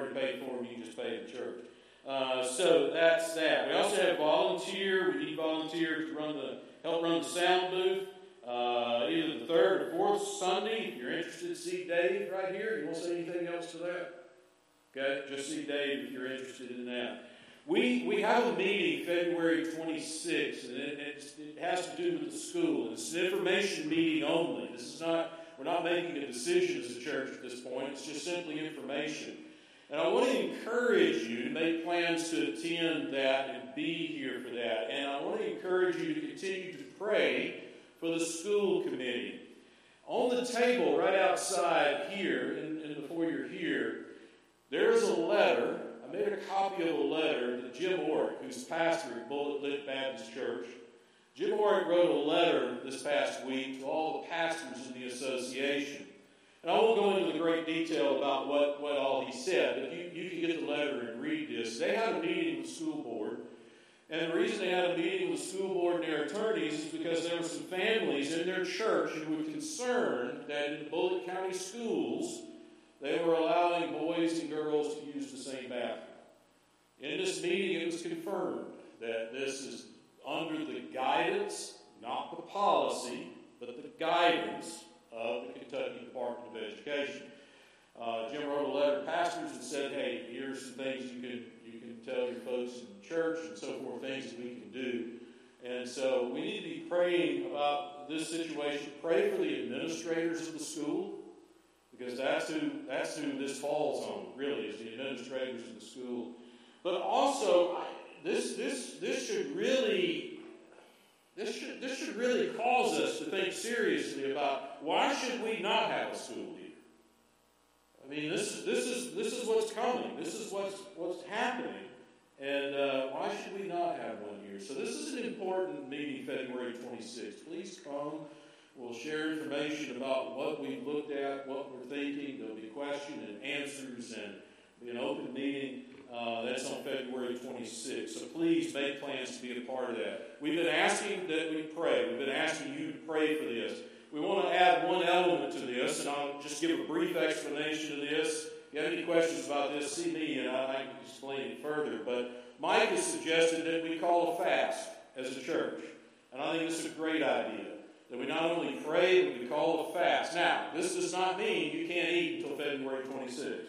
already paid for them, you can just pay the church. So that's that. We also have volunteer. We need volunteers to help run the sound booth. Either the third or fourth Sunday. If you're interested to see Dave right here, you won't say anything else to that? Okay, just see Dave if you're interested in that. We have a meeting February 26th, and it has to do with the school. It's an information meeting only. We're not making a decision as a church at this point. It's just simply information. And I want to encourage you to make plans to attend that and be here for that. And I want to encourage you to continue to pray for the school committee. On the table right outside here, in the foyer here, there is a letter. I made a copy of a letter that Jim Orrick, who's pastor at Bullet Lick Baptist Church, Jim Orrick wrote a letter this past week to all the pastors in the association. And I won't go into the great detail about what all he said, but you can get the letter and read this. They had a meeting with the school board, and the reason they had a meeting with the school board and their attorneys is because there were some families in their church who were concerned that in Bullitt County schools, they were allowing boys and girls to use the same bathroom. In this meeting, it was confirmed that this is under the guidance, not the policy, but the guidance of the Kentucky Department of Education. Jim wrote a letter to pastors and said, hey, here's some things you can tell your folks in the church and so forth, things that we can do. And so we need to be praying about this situation. Pray for the administrators of the school, because that's who this falls on, really, is the administrators of the school. But also, this should really cause us to think seriously about, why should we not have a school here? I mean, this is what's coming. This is what's happening, and why should we not have one here? So this is an important meeting, February 26th. Please come. We'll share information about what we've looked at, what we're thinking. There'll be questions and answers, and be an open meeting. That's on February 26th. So please make plans to be a part of that. We've been asking that we pray. We've been asking you to pray for this. We want to add one element to this, and I'll just give a brief explanation of this. If you have any questions about this, see me, and I can explain it further. But Mike has suggested that we call a fast as a church. And I think this is a great idea, that we not only pray, but we call a fast. Now, this does not mean you can't eat until February 26th.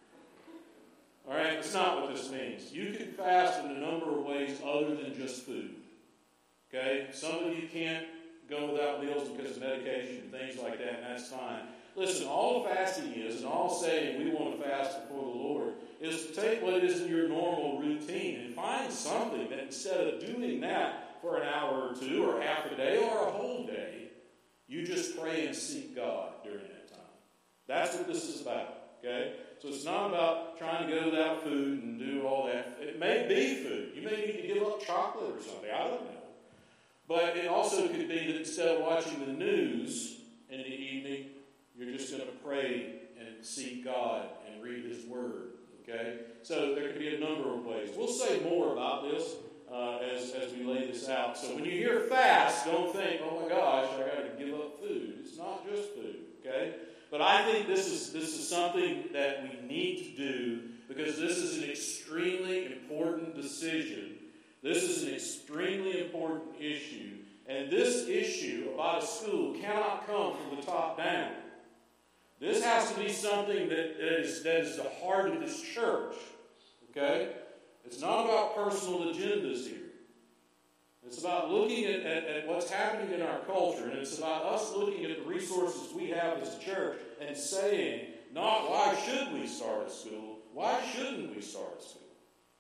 All right, that's not what this means. You can fast in a number of ways other than just food. Okay? Some of you can't go without meals because of medication and things like that, and that's fine. Listen, all fasting is, and all saying we want to fast before the Lord, is to take what is in your normal routine and find something that instead of doing that for an hour or two or half a day or a whole day, you just pray and seek God during that time. That's what this is about. Okay? So it's not about trying to go without food and do all that. It may be food. You may need to give up chocolate or something. I don't know. But it also could be that instead of watching the news in the evening, you're just going to pray and seek God and read His Word. Okay? So there could be a number of ways. We'll say more about this as we lay this out. So when you hear fast, don't think, oh my gosh, I got to give up food. It's not just food. Okay? But I think this is something that we need to do, because this is an extremely important decision. This is an extremely important issue. And this issue about a school cannot come from the top down. This has to be something that is the heart of this church. Okay? It's not about personal agendas here. It's about looking at what's happening in our culture, and it's about us looking at the resources we have as a church and saying, not why should we start a school, why shouldn't we start a school?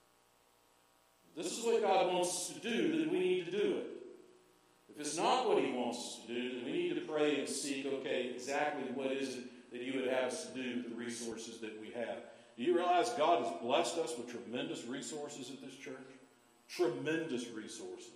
If this is what God wants us to do, then we need to do it. If it's not what He wants us to do, then we need to pray and seek, okay, exactly what is it that You would have us to do with the resources that we have. Do you realize God has blessed us with tremendous resources at this church? Tremendous resources.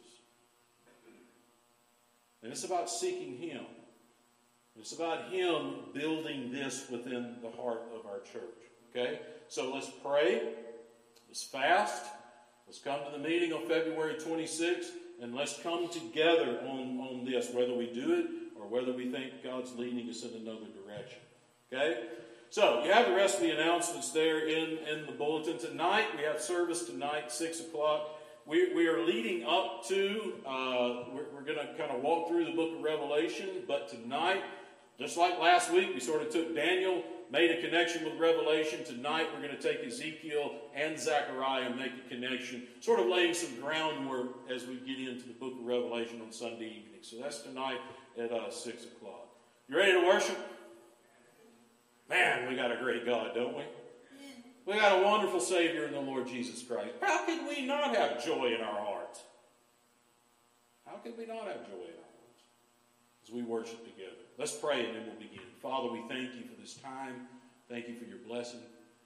And it's about seeking Him. It's about Him building this within the heart of our church. Okay? So let's pray. Let's fast. Let's come to the meeting on February 26th. And let's come together on this, whether we do it or whether we think God's leading us in another direction. Okay? So, you have the rest of the announcements there in the bulletin. Tonight, we have service tonight, 6 o'clock. We are leading up to, we're going to kind of walk through the book of Revelation, but tonight, just like last week, we sort of took Daniel, made a connection with Revelation. Tonight, we're going to take Ezekiel and Zechariah and make a connection, sort of laying some groundwork as we get into the book of Revelation on Sunday evening. So that's tonight at 6 o'clock. You ready to worship? Man, we got a great God, don't we? We got a wonderful Savior in the Lord Jesus Christ. How can we not have joy in our hearts? How can we not have joy in our hearts as we worship together? Let's pray and then we'll begin. Father, we thank you for this time. Thank you for your blessing.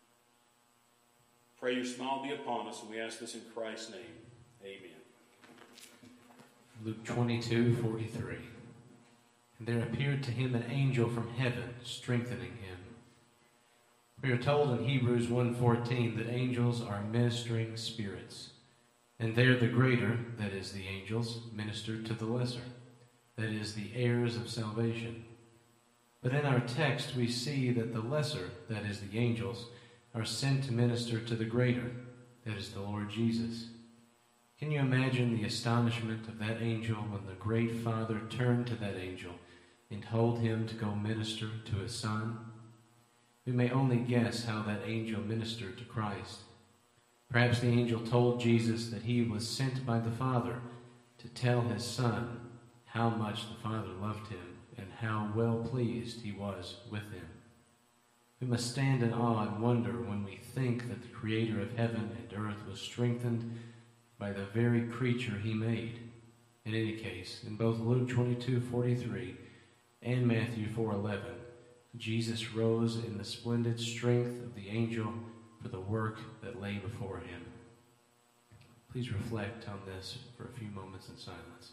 Pray your smile be upon us, and we ask this in Christ's name. Amen. Luke 22:43. And there appeared to him an angel from heaven, strengthening him. We are told in Hebrews 1:14 that angels are ministering spirits, and there the greater, that is the angels, minister to the lesser, that is the heirs of salvation. But in our text we see that the lesser, that is the angels, are sent to minister to the greater, that is the Lord Jesus. Can you imagine the astonishment of that angel when the great Father turned to that angel and told him to go minister to his Son? We may only guess how that angel ministered to Christ. Perhaps the angel told Jesus that he was sent by the Father to tell his Son how much the Father loved him and how well pleased he was with him. We must stand in awe and wonder when we think that the Creator of heaven and earth was strengthened by the very creature he made. In any case, in both Luke 22:43 and Matthew 4:11, Jesus rose in the splendid strength of the angel for the work that lay before him. Please reflect on this for a few moments in silence.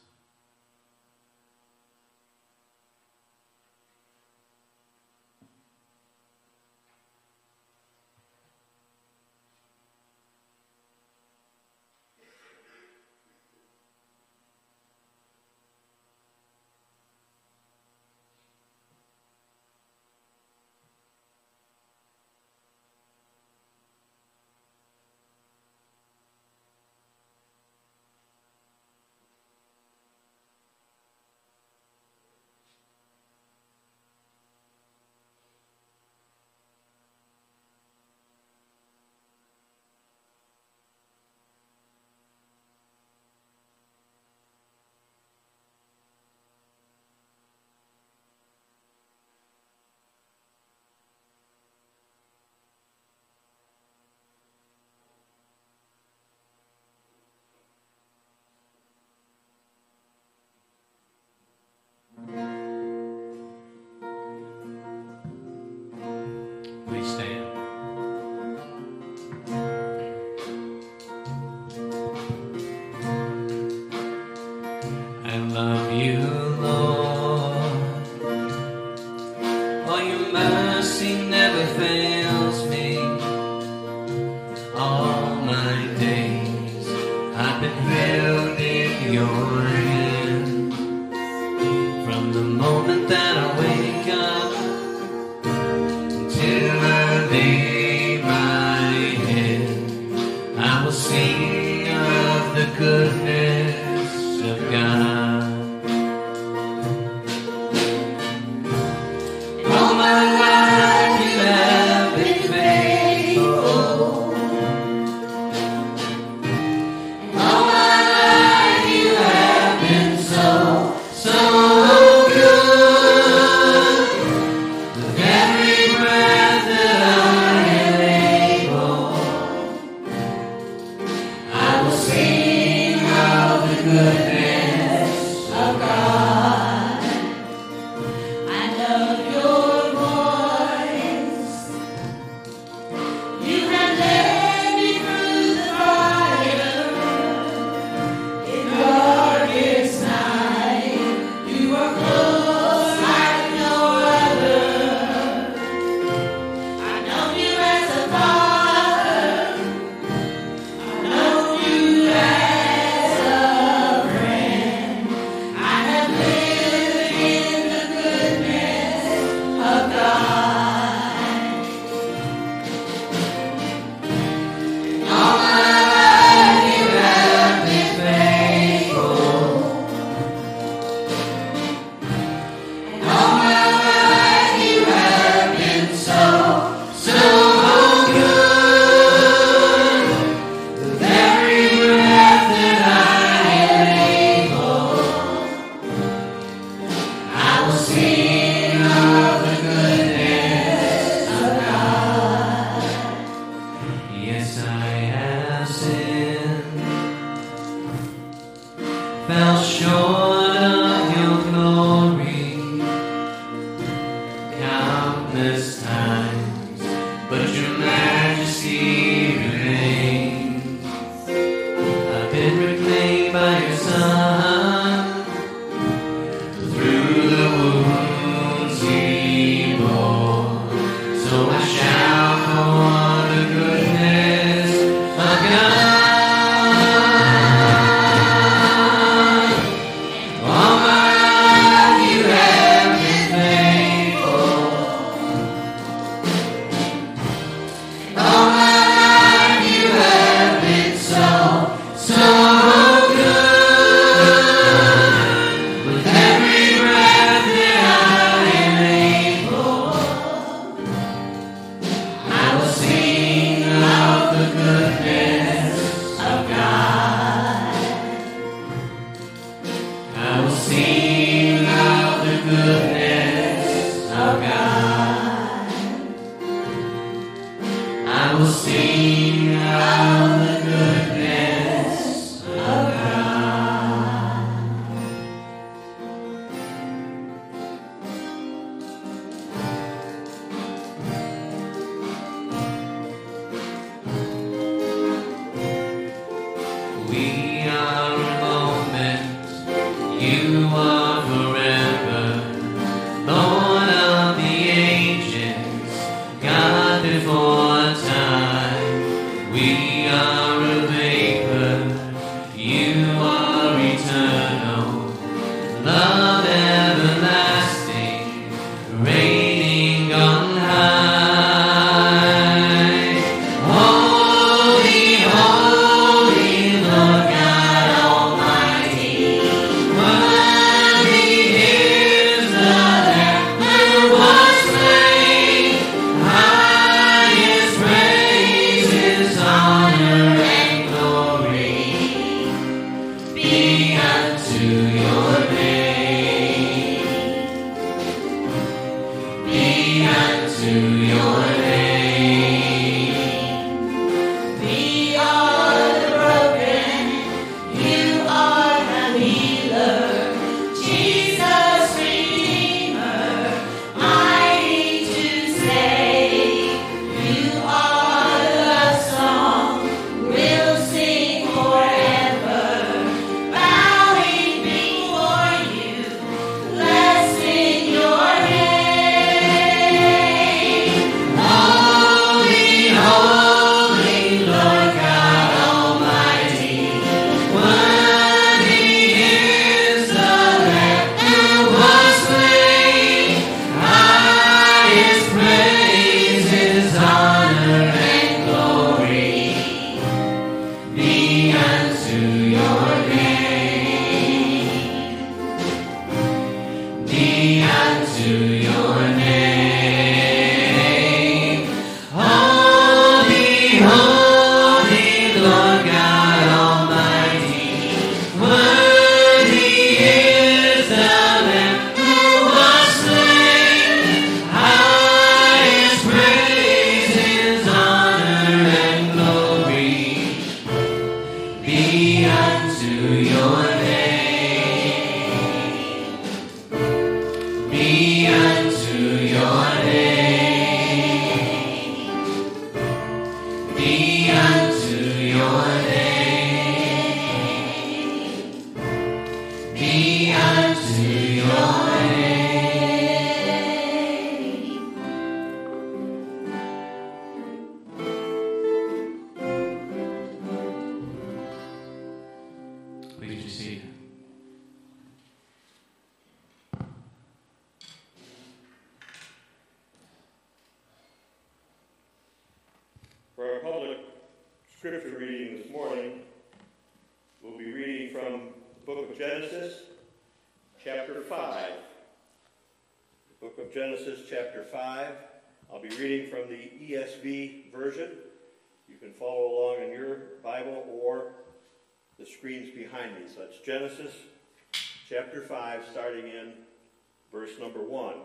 Genesis chapter 5. I'll be reading from the ESV version. You can follow along in your Bible or the screens behind me. So it's Genesis chapter 5, starting in verse number 1.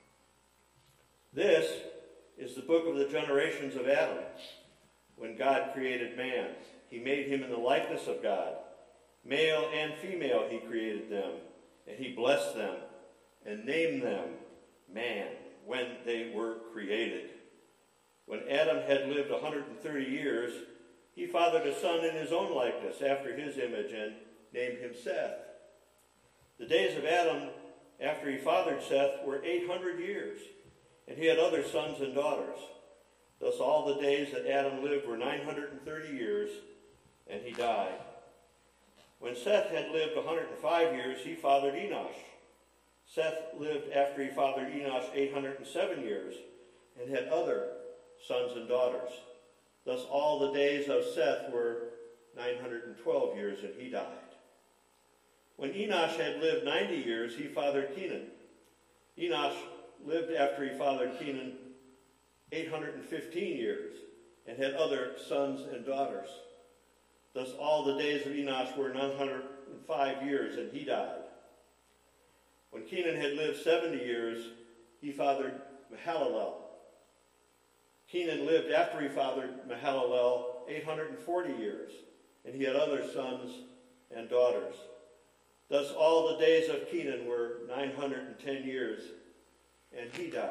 This is the book of the generations of Adam. When God created man, he made him in the likeness of God. Male and female he created them, and he blessed them and named them man when they were created. When Adam had lived 130 years, he fathered a son in his own likeness, after his image, and named him Seth. The days of Adam after he fathered Seth were 800 years, and he had other sons and daughters. Thus all the days that Adam lived were 930 years, and he died. When Seth had lived 105 years, he fathered Enosh. Seth lived after he fathered Enosh 807 years and had other sons and daughters. Thus all the days of Seth were 912 years, and he died. When Enosh had lived 90 years, he fathered Kenan. Enosh lived after he fathered Kenan 815 years and had other sons and daughters. Thus all the days of Enosh were 905 years, and he died. When Kenan had lived 70 years, he fathered Mahalalel. Kenan lived after he fathered Mahalalel 840 years, and he had other sons and daughters. Thus all the days of Kenan were 910 years, and he died.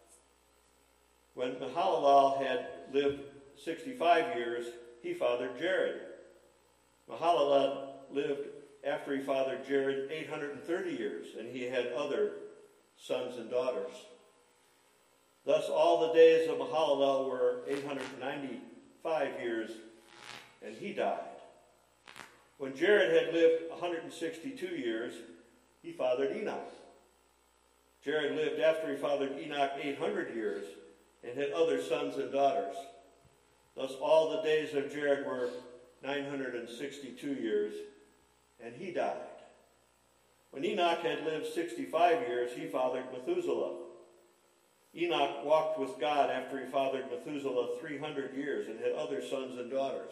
When Mahalalel had lived 65 years, he fathered Jared. Mahalalel lived after he fathered Jared 830 years, and he had other sons and daughters. Thus all the days of Mahalalel were 895 years, and he died. When Jared had lived 162 years, he fathered Enoch. Jared lived after he fathered Enoch 800 years, and had other sons and daughters. Thus all the days of Jared were 962 years, and he died. When Enoch had lived 65 years, he fathered Methuselah. Enoch walked with God after he fathered Methuselah 300 years, and had other sons and daughters.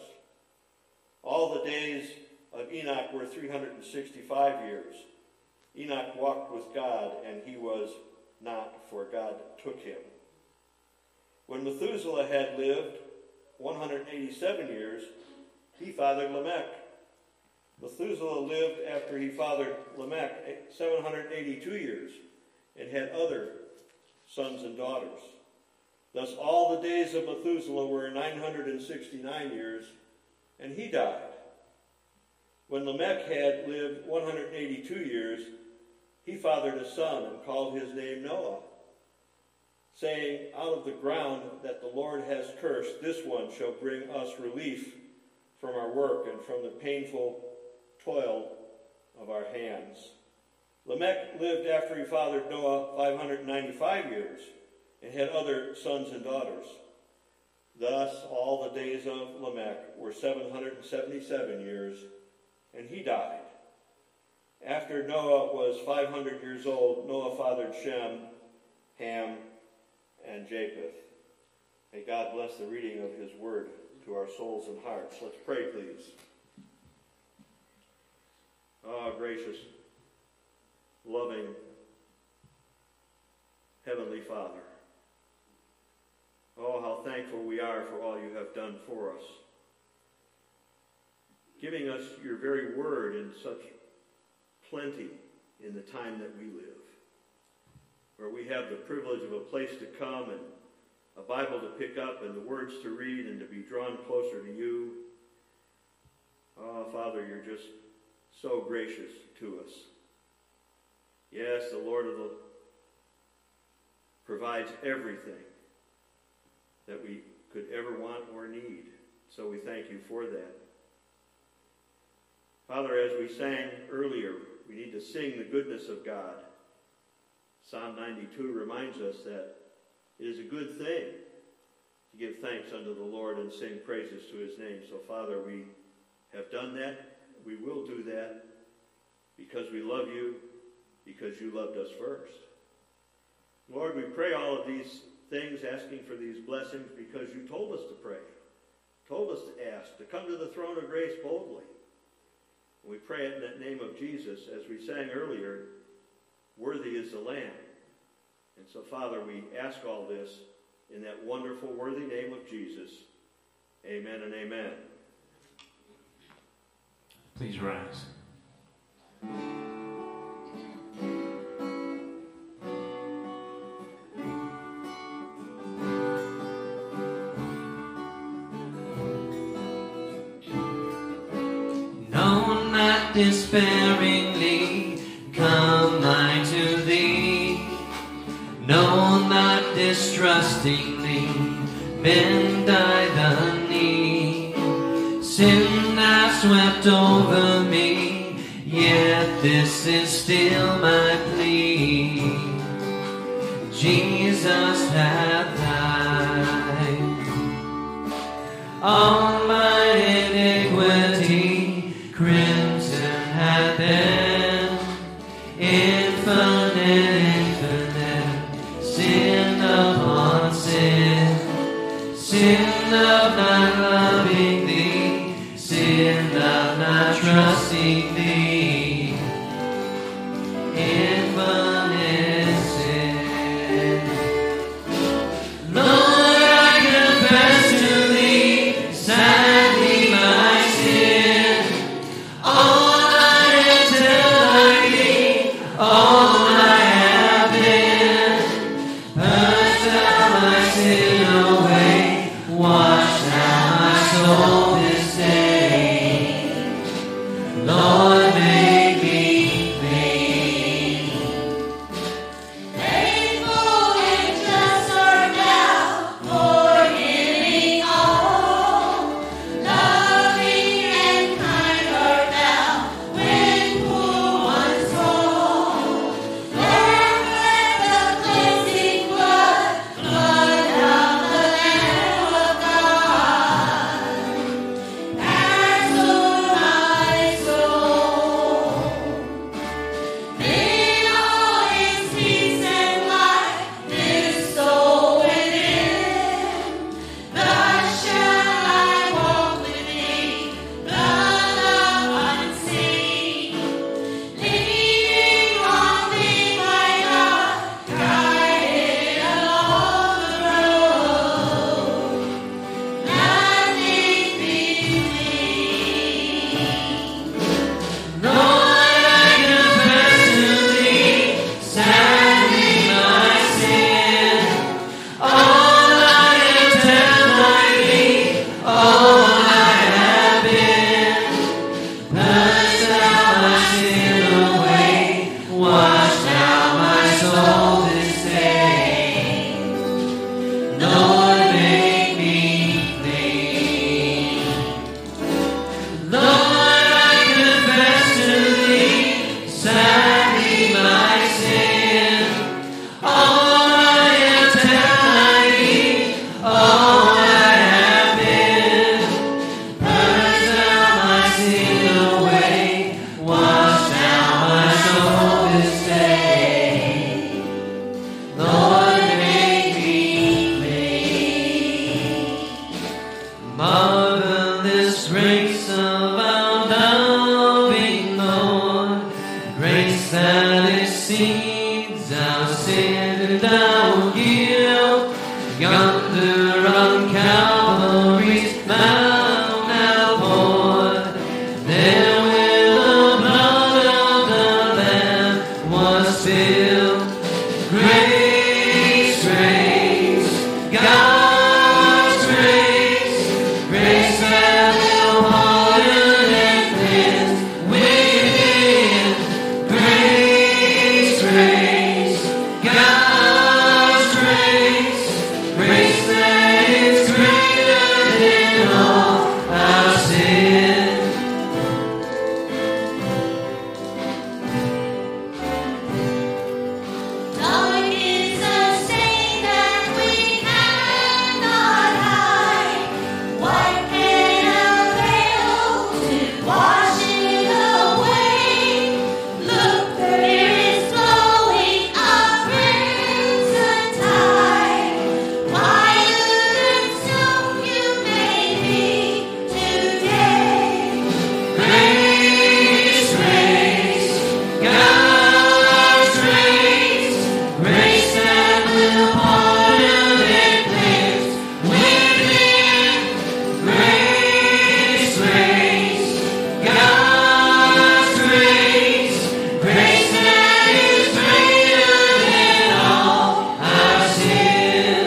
All the days of Enoch were 365 years. Enoch walked with God, and he was not, for God took him. When Methuselah had lived 187 years, he fathered Lamech. Methuselah lived after he fathered Lamech 782 years, and had other sons and daughters. Thus all the days of Methuselah were 969 years, and he died. When Lamech had lived 182 years, he fathered a son and called his name Noah, saying, out of the ground that the Lord has cursed, this one shall bring us relief from our work and from the painful toil of our hands. Lamech lived after he fathered Noah 595 years, and had other sons and daughters. Thus all the days of Lamech were 777 years, and he died. After Noah was 500 years old, Noah fathered Shem, Ham, and Japheth. May God bless the reading of his word to our souls and hearts. Let's pray, please. Oh, gracious, loving, Heavenly Father. Oh, how thankful we are for all you have done for us, giving us your very word in such plenty in the time that we live, where we have the privilege of a place to come and a Bible to pick up and the words to read and to be drawn closer to you. Oh, Father, you're just so gracious to us. Yes, the Lord provides everything that we could ever want or need. So we thank you for that. Father, as we sang earlier, we need to sing the goodness of God. Psalm 92 reminds us that it is a good thing to give thanks unto the Lord and sing praises to his name. So, Father, we have done that. We will do that because we love you, because you loved us first. Lord, we pray all of these things, asking for these blessings because you told us to pray, told us to ask, to come to the throne of grace boldly. We pray it in that name of Jesus, as we sang earlier, worthy is the Lamb. And so, Father, we ask all this in that wonderful, worthy name of Jesus. Amen and amen. Please rise. No, not despairingly come I to thee. No, not distrustingly bend I the knee. Sin has swept over me, yet this is still my plea. Jesus hath died. All my iniquity crimson hath been, infinite sin upon sin, sin of not loving thee, sin of not trusting thee, infinite sin. Lord, I marvelous grace of our loving Lord, grace that exceeds our sin and our guilt. Yonder on Calvary's mount now poured, there where the blood of the Lamb was spilled. Grace, grace, God's grace, grace that will pardon and cleanse within. Grace, grace, God's grace, grace that is greater than all our sin. Dark is the stain that we cannot hide. White can avail to wash it away. Look, there is flowing a crimson tide. Whiter than snow you may be today. Grace, grace, God's grace, grace that will pardon and cleanse within. Grace, grace, God's grace, grace that is greater than all our sin.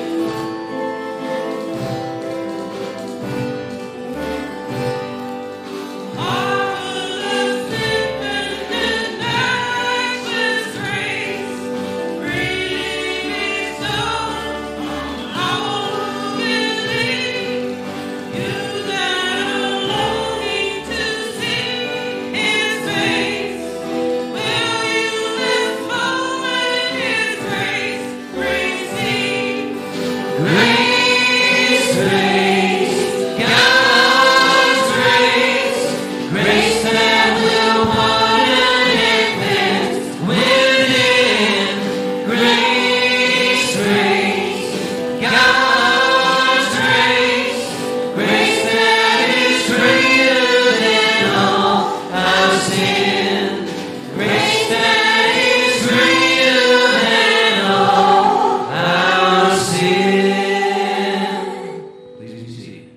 Marvelous infinite matchless grace, freely bestowed on all who believe. You that are longing to see His face, will you this moment His grace receive? Grace, grace, God's grace, grace that will pardon and cleanse within. Grace, grace, God's grace, grace that is greater than all our sin. Grace that is greater than all our sin. Please be seated.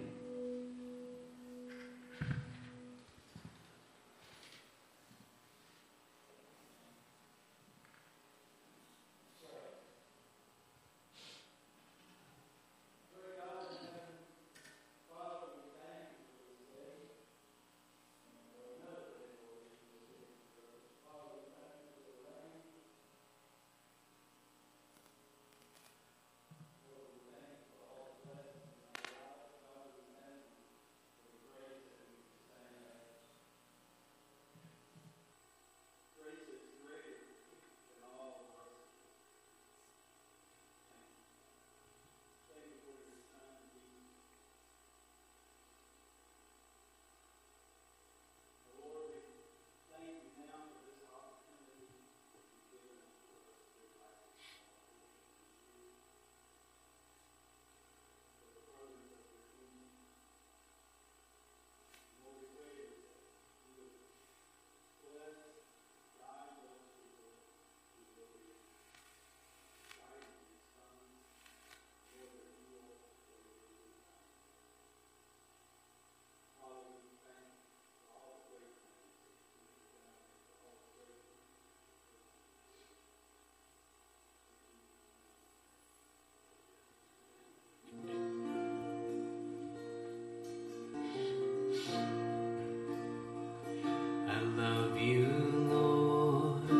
I love you, Lord.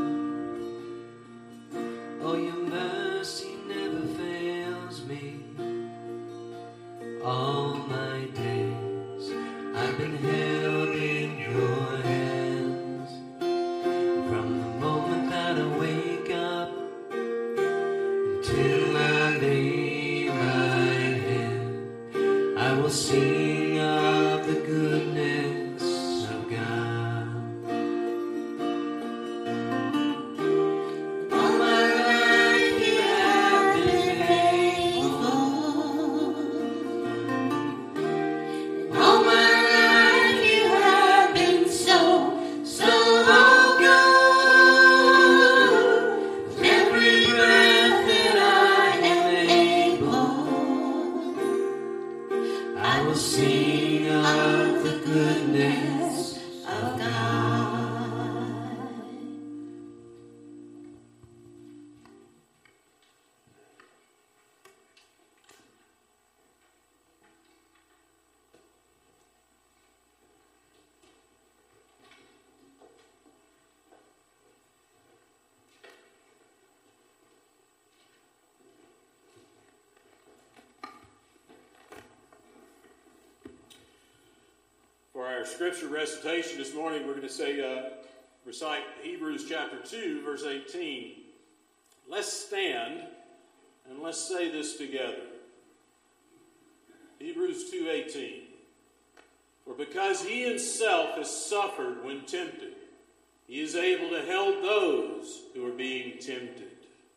Oh, your mercy never fails me. All my days I've been held in your hands. From the moment that I wake up until I lay my head, I will sing of the goodness of God. All my life you have been faithful. will sing of the goodness of God. For our scripture recitation this morning, we're going to say, recite Hebrews chapter 2, verse 18. Let's stand and let's say this together. Hebrews 2:18. For because he himself has suffered when tempted, he is able to help those who are being tempted.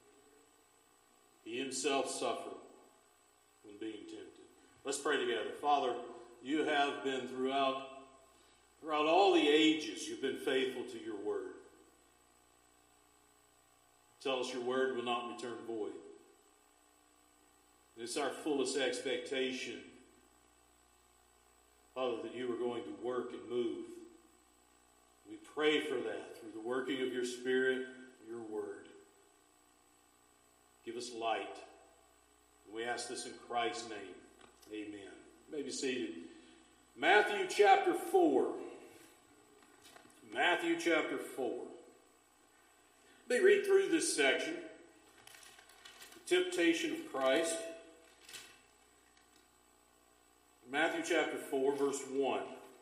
He himself suffered when being tempted. Let's pray together. Father, you have been throughout all the ages, you've been faithful to your word. Tell us your word will not return void. It's our fullest expectation, Father, that you are going to work and move. We pray for that through the working of your Spirit, your word. Give us light. We ask this in Christ's name. Amen. You may be seated. Matthew chapter 4. Matthew chapter 4. Let me read through this section. The temptation of Christ. Matthew chapter 4, verse 1.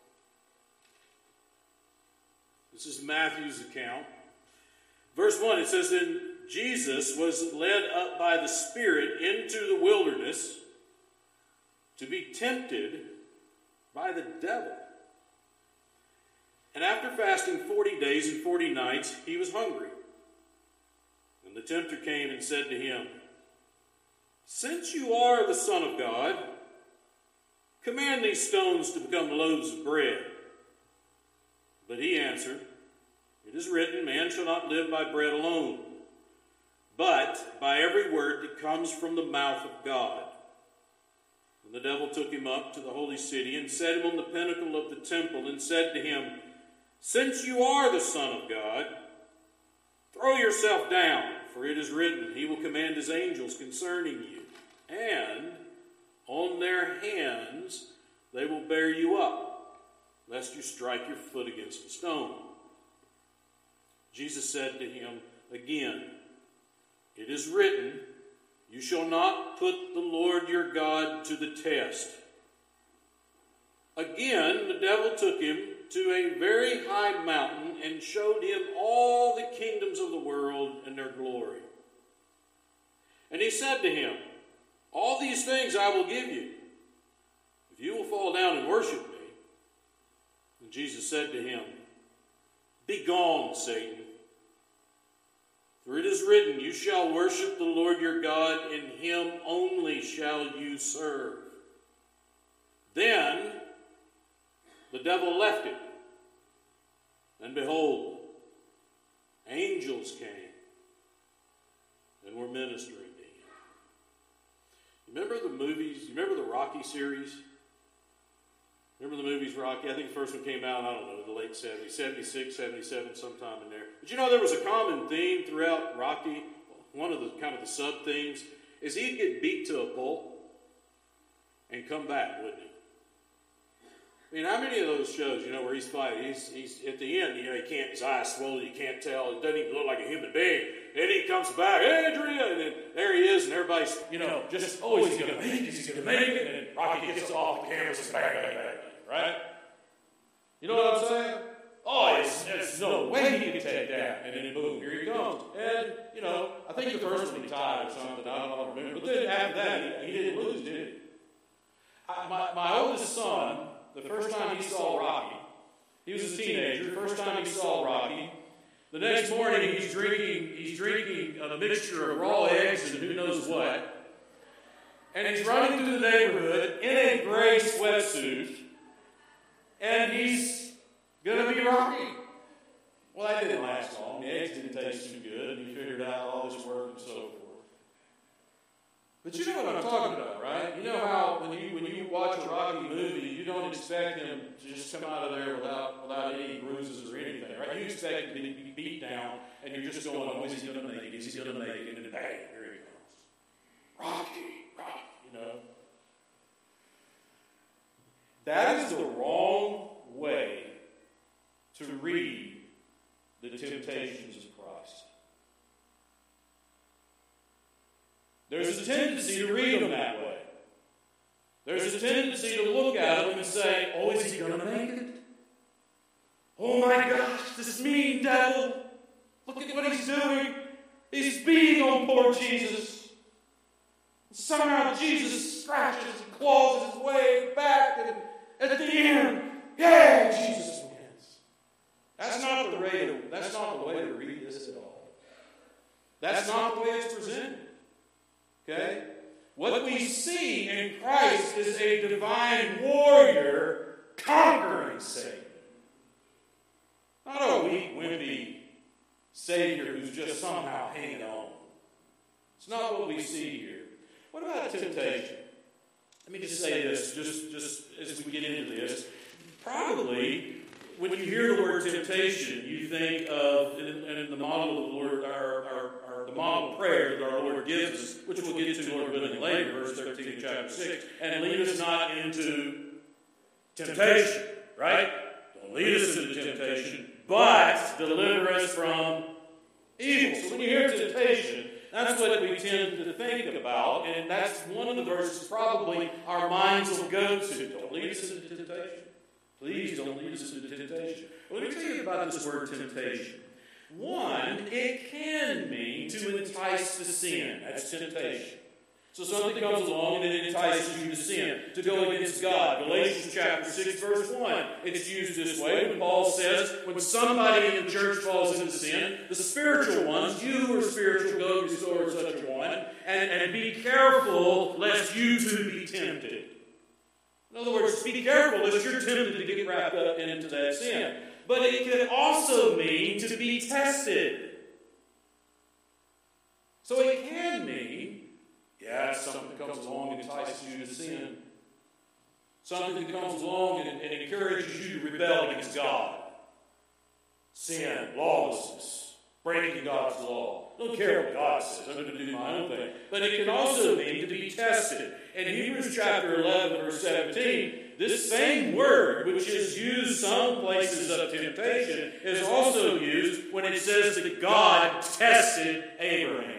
This is Matthew's account. Verse 1, it says, Then Jesus was led up by the Spirit into the wilderness to be tempted by the devil. And after fasting 40 days and 40 nights, he was hungry. And the tempter came and said to him, Since you are the Son of God, command these stones to become loaves of bread. But he answered, It is written, Man shall not live by bread alone, but by every word that comes from the mouth of God. And the devil took him up to the holy city and set him on the pinnacle of the temple and said to him, Since you are the Son of God, throw yourself down, for it is written, He will command His angels concerning you, and on their hands they will bear you up, lest you strike your foot against a stone. Jesus said to him again, It is written, You shall not put the Lord your God to the test. Again, the devil took him to a very high mountain and showed him all the kingdoms of the world and their glory. And he said to him, All these things I will give you, if you will fall down and worship me. And Jesus said to him, Begone, Satan. For it is written, You shall worship the Lord your God, and him only shall you serve. Then the devil left him, and behold, angels came and were ministering to him. Remember the movies? You remember the Rocky series? Remember the movies Rocky? I think the first one came out, I don't know, the late 70s, 76, 77, sometime in there. But you know there was a common theme throughout Rocky. One of the kind of the sub-themes is he'd get beat to a pulp and come back, wouldn't he? I mean, how many of those shows, you know, where he's fighting, he's at the end, you know, he can't, his eyes swollen, you can't tell, it doesn't even look like a human being. And he comes back, Adrian, and then there he is, and everybody's, you know, just, oh, is he going to make it? Is he going to make it? And then Rocky gets off the camera and says, bang, bang, bang, right? You know what I'm saying? Oh, there's no way he can take that. And then boom, here he comes. And, you know, I think the first one he tied or something, I don't remember. But then after that, he didn't lose, did he? My oldest son, the first time he saw Rocky, he was a teenager, first time he saw Rocky, the next morning he's drinking a mixture of raw eggs and who knows what, and he's running through the neighborhood in a gray sweatsuit, and he's going to be Rocky. Well, that didn't last long. The eggs didn't taste too good, and he figured out all this work and so forth. But you know what I'm talking about, right? You know how when you watch a Rocky movie, you don't expect him to just come out of there without any bruises or anything, right? You expect him to be beat down, and you're just going, oh, is he going to make it? Is he going to make it? And then bang, here he comes. Rocky, you know. That is the wrong way to read the temptations of Christ. There's a tendency to read them that way. There's a tendency to look at them and say, oh, is he going to make it? Oh my gosh, this mean devil. Look at what he's doing. He's beating on poor Jesus. Somehow Jesus scratches and claws his way back, and at the end, yeah, Jesus wins. That's not the way to read this at all. That's not the way it's presented. Okay? What we see in Christ is a divine warrior conquering Satan. Not a weak, wimpy Savior who's just somehow hanging on. It's not what we see here. What about temptation? Let me just say this, just as we get into this. Probably, when you hear the word temptation, you think of, in the model of the Lord, the model prayer that our Lord gives us, which we'll get to, Lord willing, later, verse 13 of chapter 6, and lead us not into temptation, right? Don't lead us into temptation, but deliver us from evil. So when you hear temptation, that's what we tend to think about, and that's one of the verses probably our minds will go to. Don't lead us into temptation. Please don't lead us into temptation. Well, let me tell you about this word temptation. One, it can mean to entice to sin. That's temptation. So something comes along and it entices you to sin, to go against God. Galatians chapter 6, verse 1. It's used this way when Paul says, when somebody in the church falls into sin, the spiritual ones, you who are spiritual, go restore such a one, and be careful lest you too be tempted. In other words, be careful lest you're tempted to get wrapped up into that sin. But it can also mean to be tested. So it can mean, something comes along and entices you to sin. Something that comes along and encourages you to rebel against God. Sin, lawlessness, breaking God's law. Don't care what God says. I'm going to do my own thing. But it can also mean to be tested. In Hebrews chapter 11, verse 17, this same word, which is used some places of temptation, is also used when it says that God tested Abraham.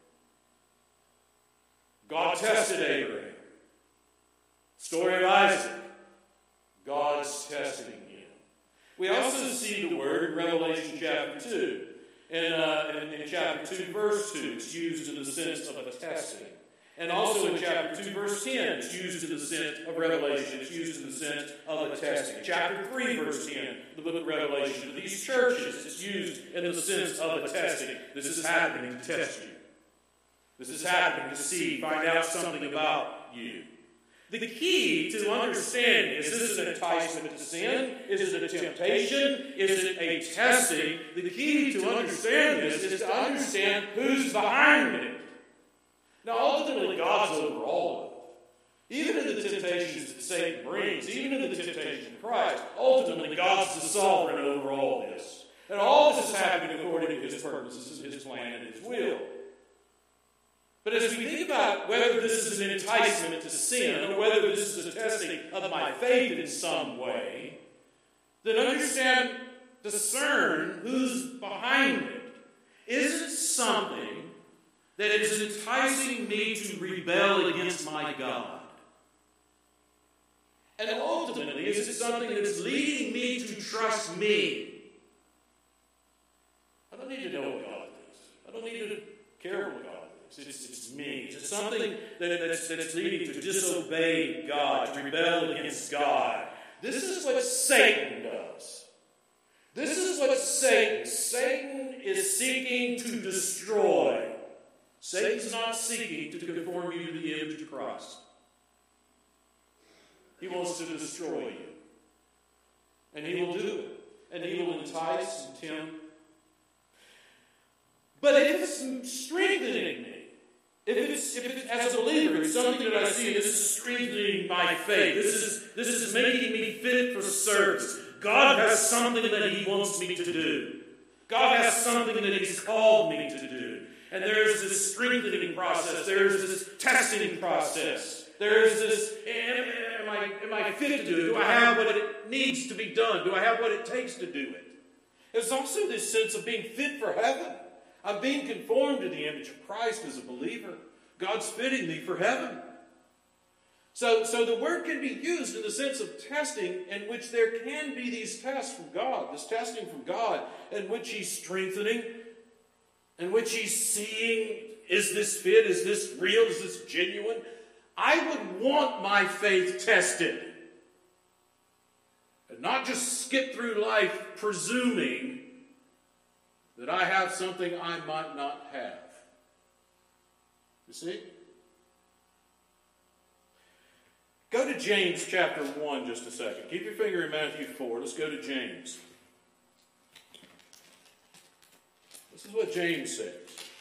God tested Abraham. Story of Isaac. God's testing him. We also see the word in Revelation chapter 2. In chapter 2, verse 2, it's used in the sense of a testing. And also in chapter 2, verse 10, it's used in the sense of Revelation. It's used in the sense of a testing. Chapter 3, verse 10, the book of Revelation. These churches, it's used in the sense of a testing. This is happening to test you. This is happening to find out something about you. The key to understanding, is this an enticement to sin? Is it a temptation? Is it a testing? The key to understand this is to understand who's behind it. Now, ultimately, God's over all of it. Even in the temptations that Satan brings, even in the temptation of Christ, ultimately, God's the sovereign over all this. And all this is happening according to His purposes, His plan, and His will. But as we think about whether this is an enticement to sin, or whether this is a testing of my faith in some way, then understand, discern who's behind it. Is it something that is enticing me to rebel against my God? And ultimately, is it something that's leading me to trust me? I don't need to know what God thinks. I don't need to care what God thinks. It's me. It's something that's leading to disobey God, to rebel against God. This is what Satan does. This is what Satan is seeking to destroy. Satan's not seeking to conform you to the image of Christ. He wants to destroy you. And he will do it. And he will entice and tempt. But if it's strengthening me, as a believer, it's something that I see, this is strengthening my faith. This is making me fit for service. God has something that He wants me to do. God has something that He's called me to do. And there's this strengthening process. There's this testing process. There's this, am I fit to do it? Do I have what it needs to be done? Do I have what it takes to do it? There's also this sense of being fit for heaven. I'm being conformed to the image of Christ as a believer. God's fitting me for heaven. So the word can be used in the sense of testing, in which there can be these tests from God, this testing from God, in which He's strengthening, in which He's seeing, is this fit? Is this real? Is this genuine? I would want my faith tested. And not just skip through life presuming that I have something I might not have. You see? Go to James chapter 1 just a second. Keep your finger in Matthew 4. Let's go to James. This is what James says.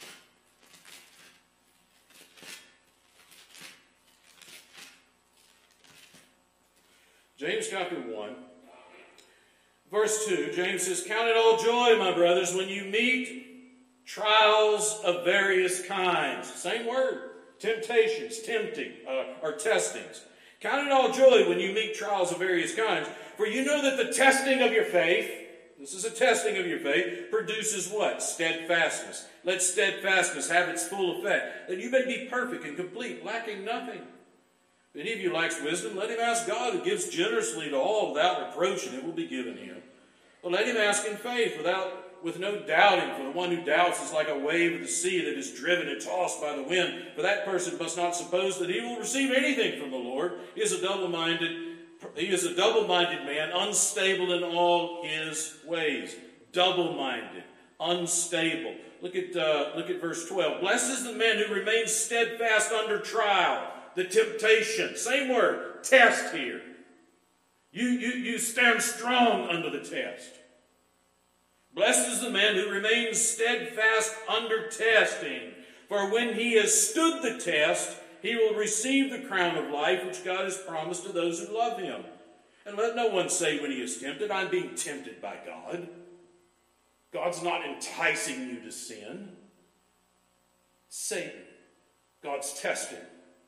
James chapter 1, verse 2, James says, "Count it all joy, my brothers, when you meet trials of various kinds." Same word. Temptations, tempting, or testings. "Count it all joy when you meet trials of various kinds, for you know that the testing of your faith," this is a testing of your faith, "produces" what? Steadfastness. "Let steadfastness have its full effect, that you may be perfect and complete, lacking nothing. If any of you lacks wisdom, let him ask God, who gives generously to all without reproach, and it will be given him. But let him ask in faith, with no doubting, for the one who doubts is like a wave of the sea that is driven and tossed by the wind. For that person must not suppose that he will receive anything from the Lord. He is a double-minded man, unstable in all his ways." Double-minded, unstable. Look at verse 12. "Blessed is the man who remains steadfast under trial." The temptation, same word, test here. You stand strong under the test. "Blessed is the man who remains steadfast under testing. For when he has stood the test, he will receive the crown of life which God has promised to those who love him. And let no one say when he is tempted, 'I'm being tempted by God.' God's not enticing you to sin. Satan. God's testing.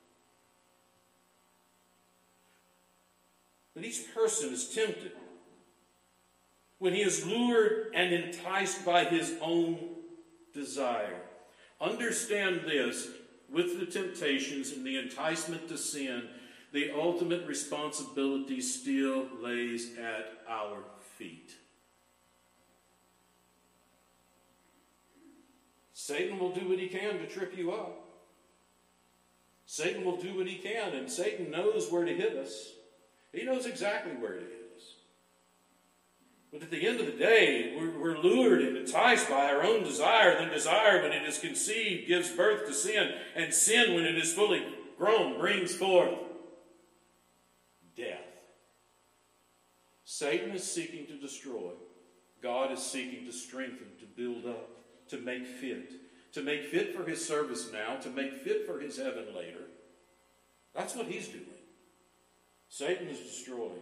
But each person is tempted when he is lured and enticed by his own desire. Understand this, with the temptations and the enticement to sin, the ultimate responsibility still lays at our feet. Satan will do what he can to trip you up. Satan will do what he can, and Satan knows where to hit us. He knows exactly where to hit us. But at the end of the day, we're lured and enticed by our own desire. Then desire, when it is conceived, gives birth to sin. And sin, when it is fully grown, brings forth death. Satan is seeking to destroy. God is seeking to strengthen, to build up, to make fit. To make fit for his service now, to make fit for his heaven later. That's what he's doing. Satan is destroying.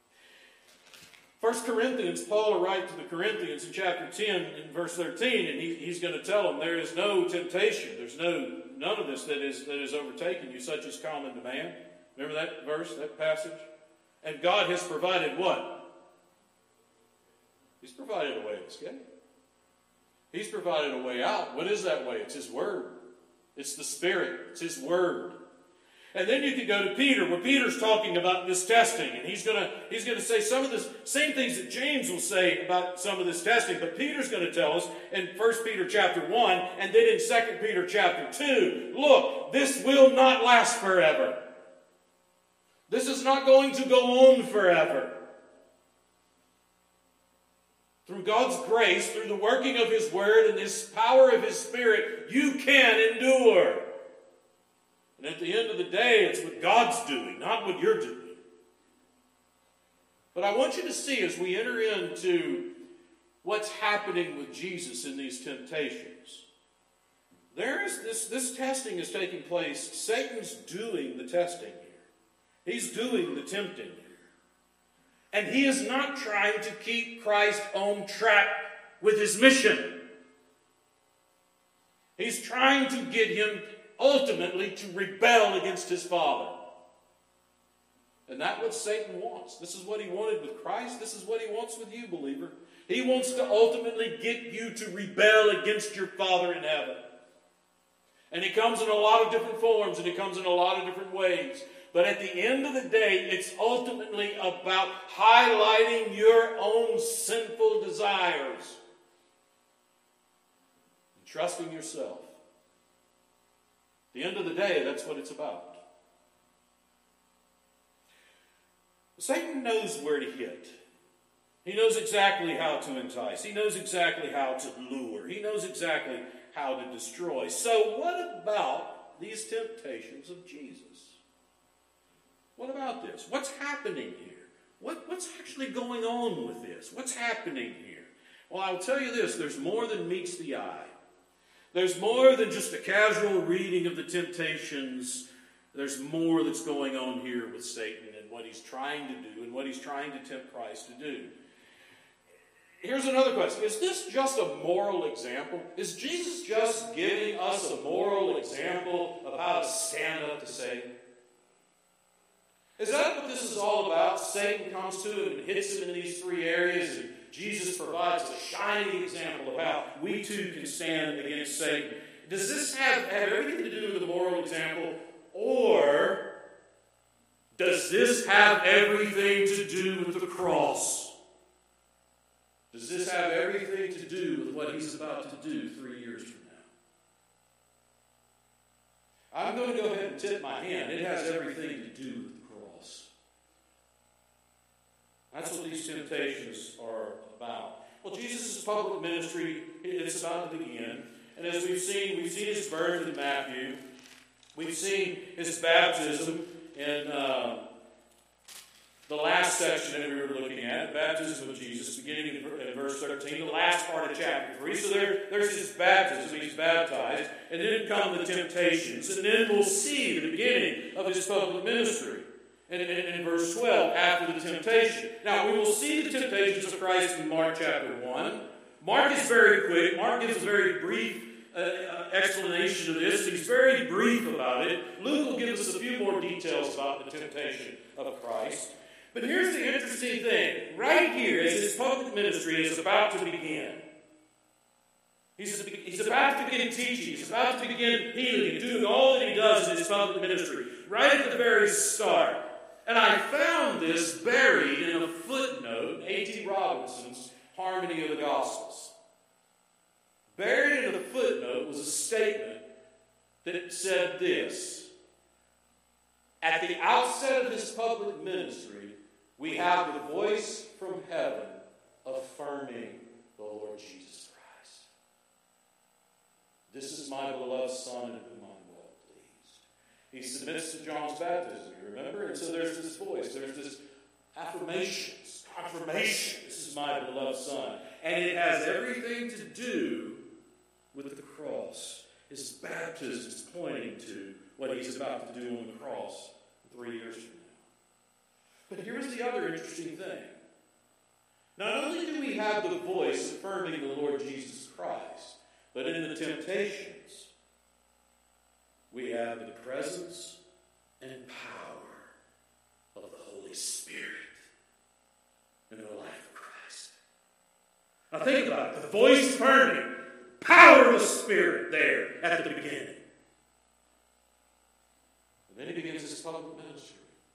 1 Corinthians, Paul will write to the Corinthians in chapter 10 in verse 13, and he's going to tell them there is no temptation. There's none of this that is overtaken you, such as common to man. Remember that verse, that passage? And God has provided what? He's provided a way of escape. He's provided a way out. What is that way? It's his word. It's the Spirit. It's his word. And then you can go to Peter, where Peter's talking about this testing, and he's going to say some of the same things that James will say about some of this testing, but Peter's going to tell us in 1 Peter chapter 1, and then in 2 Peter chapter 2, look, this will not last forever. This is not going to go on forever. Through God's grace, through the working of his word and this power of his Spirit, you can endure. And at the end of the day, it's what God's doing, not what you're doing. But I want you to see, as we enter into what's happening with Jesus in these temptations, This testing is taking place. Satan's doing the testing here. He's doing the tempting here. And he is not trying to keep Christ on track with his mission. He's trying to get him ultimately to rebel against his Father. And that's what Satan wants. This is what he wanted with Christ. This is what he wants with you, believer. He wants to ultimately get you to rebel against your Father in heaven. And he comes in a lot of different forms, and he comes in a lot of different ways. But at the end of the day, it's ultimately about highlighting your own sinful desires. And trusting yourself. At the end of the day, that's what it's about. Satan knows where to hit. He knows exactly how to entice. He knows exactly how to lure. He knows exactly how to destroy. So what about these temptations of Jesus? What about this? What's happening here? What's actually going on with this? What's happening here? Well, I'll tell you this. There's more than meets the eye. There's more than just a casual reading of the temptations. There's more that's going on here with Satan and what he's trying to do and what he's trying to tempt Christ to do. Here's another question. Is this just a moral example? Is Jesus just giving us a moral example of how to stand up to Satan? Is that what this is all about? Satan comes to him and hits him in these three areas, and Jesus provides a shining example of how we too can stand against Satan. Does this have everything to do with the moral example, or does this have everything to do with the cross? Does this have everything to do with what he's about to do 3 years from now? I'm going to go ahead and tip my hand. It has everything to do with the cross. That's what these temptations are about. Well, Jesus' public ministry, it's about to begin. And as we've seen his birth in Matthew. We've seen his baptism in the last section that we were looking at, the baptism of Jesus, beginning in verse 13, the last part of chapter 3. So there's his baptism, he's baptized, and then come the temptations. And then we'll see the beginning of his public ministry in verse 12, after the temptation. Now, we will see the temptations of Christ in Mark chapter 1. Mark is very quick. Mark gives a very brief explanation of this. He's very brief about it. Luke will give us a few more details about the temptation of Christ. But here's the interesting thing. Right here, as his public ministry is about to begin, he's about to begin teaching. He's about to begin healing and doing all that he does in his public ministry. Right at the very start. And I found this buried in a footnote in A.T. Robinson's Harmony of the Gospels. Buried in a footnote was a statement that said this: at the outset of his public ministry, we have the voice from heaven affirming the Lord Jesus Christ. This is my beloved Son in whom I'm well pleased. He submits to John's baptism, you remember? And so there's this voice, there's this affirmation, confirmation. This is my beloved Son. And it has everything to do with the cross. His baptism is pointing to what he's about to do on the cross 3 years from now. But here's the other interesting thing. Not only do we have the voice affirming the Lord Jesus Christ, but in the temptations, we have the presence and power of the Holy Spirit in the life of Christ. Now think about it. The voice affirming, power of the Spirit there at the beginning. And then he begins his public ministry.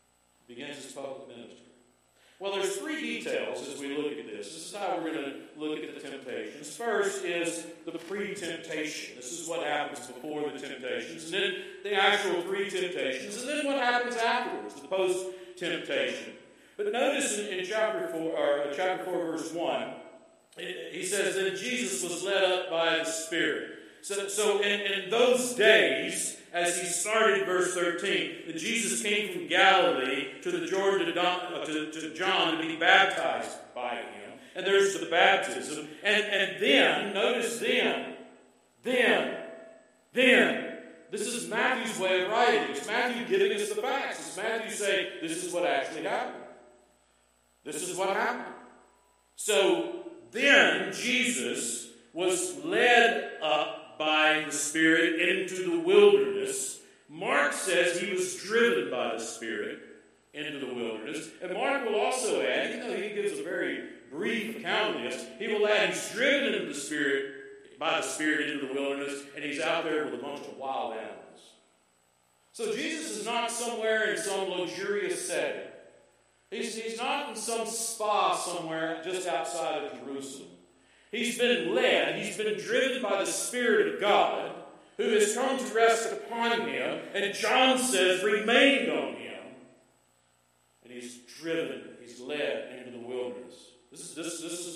Well, there's three details as we look at this. This is how we're going to look at the temptations. First is the pre-temptation. This is what happens before the temptations. And then the actual three temptations. And then what happens afterwards, the post-temptation. But notice in chapter 4, verse 1, he says that Jesus was led up by the Spirit. So in those days, as he started verse 13, that Jesus came from Galilee to the Jordan to John to be baptized by him. And there's the baptism. And then, notice then, Then, this is Matthew's way of writing. It's Matthew giving us the facts. It's Matthew saying, this is what actually happened. This is what happened. So, then Jesus was led up by the Spirit into the wilderness. Mark says he was driven by the Spirit into the wilderness. And Mark will also add, even though he gives a very brief account of this, he will add he's driven into the Spirit, by the Spirit into the wilderness, and he's out there with a bunch of wild animals. So Jesus is not somewhere in some luxurious setting. He's not in some spa somewhere just outside of Jerusalem. He's been led, he's been driven by the Spirit of God, who has come to rest upon him, and John says remained on him. And he's driven, he's led into the wilderness. This is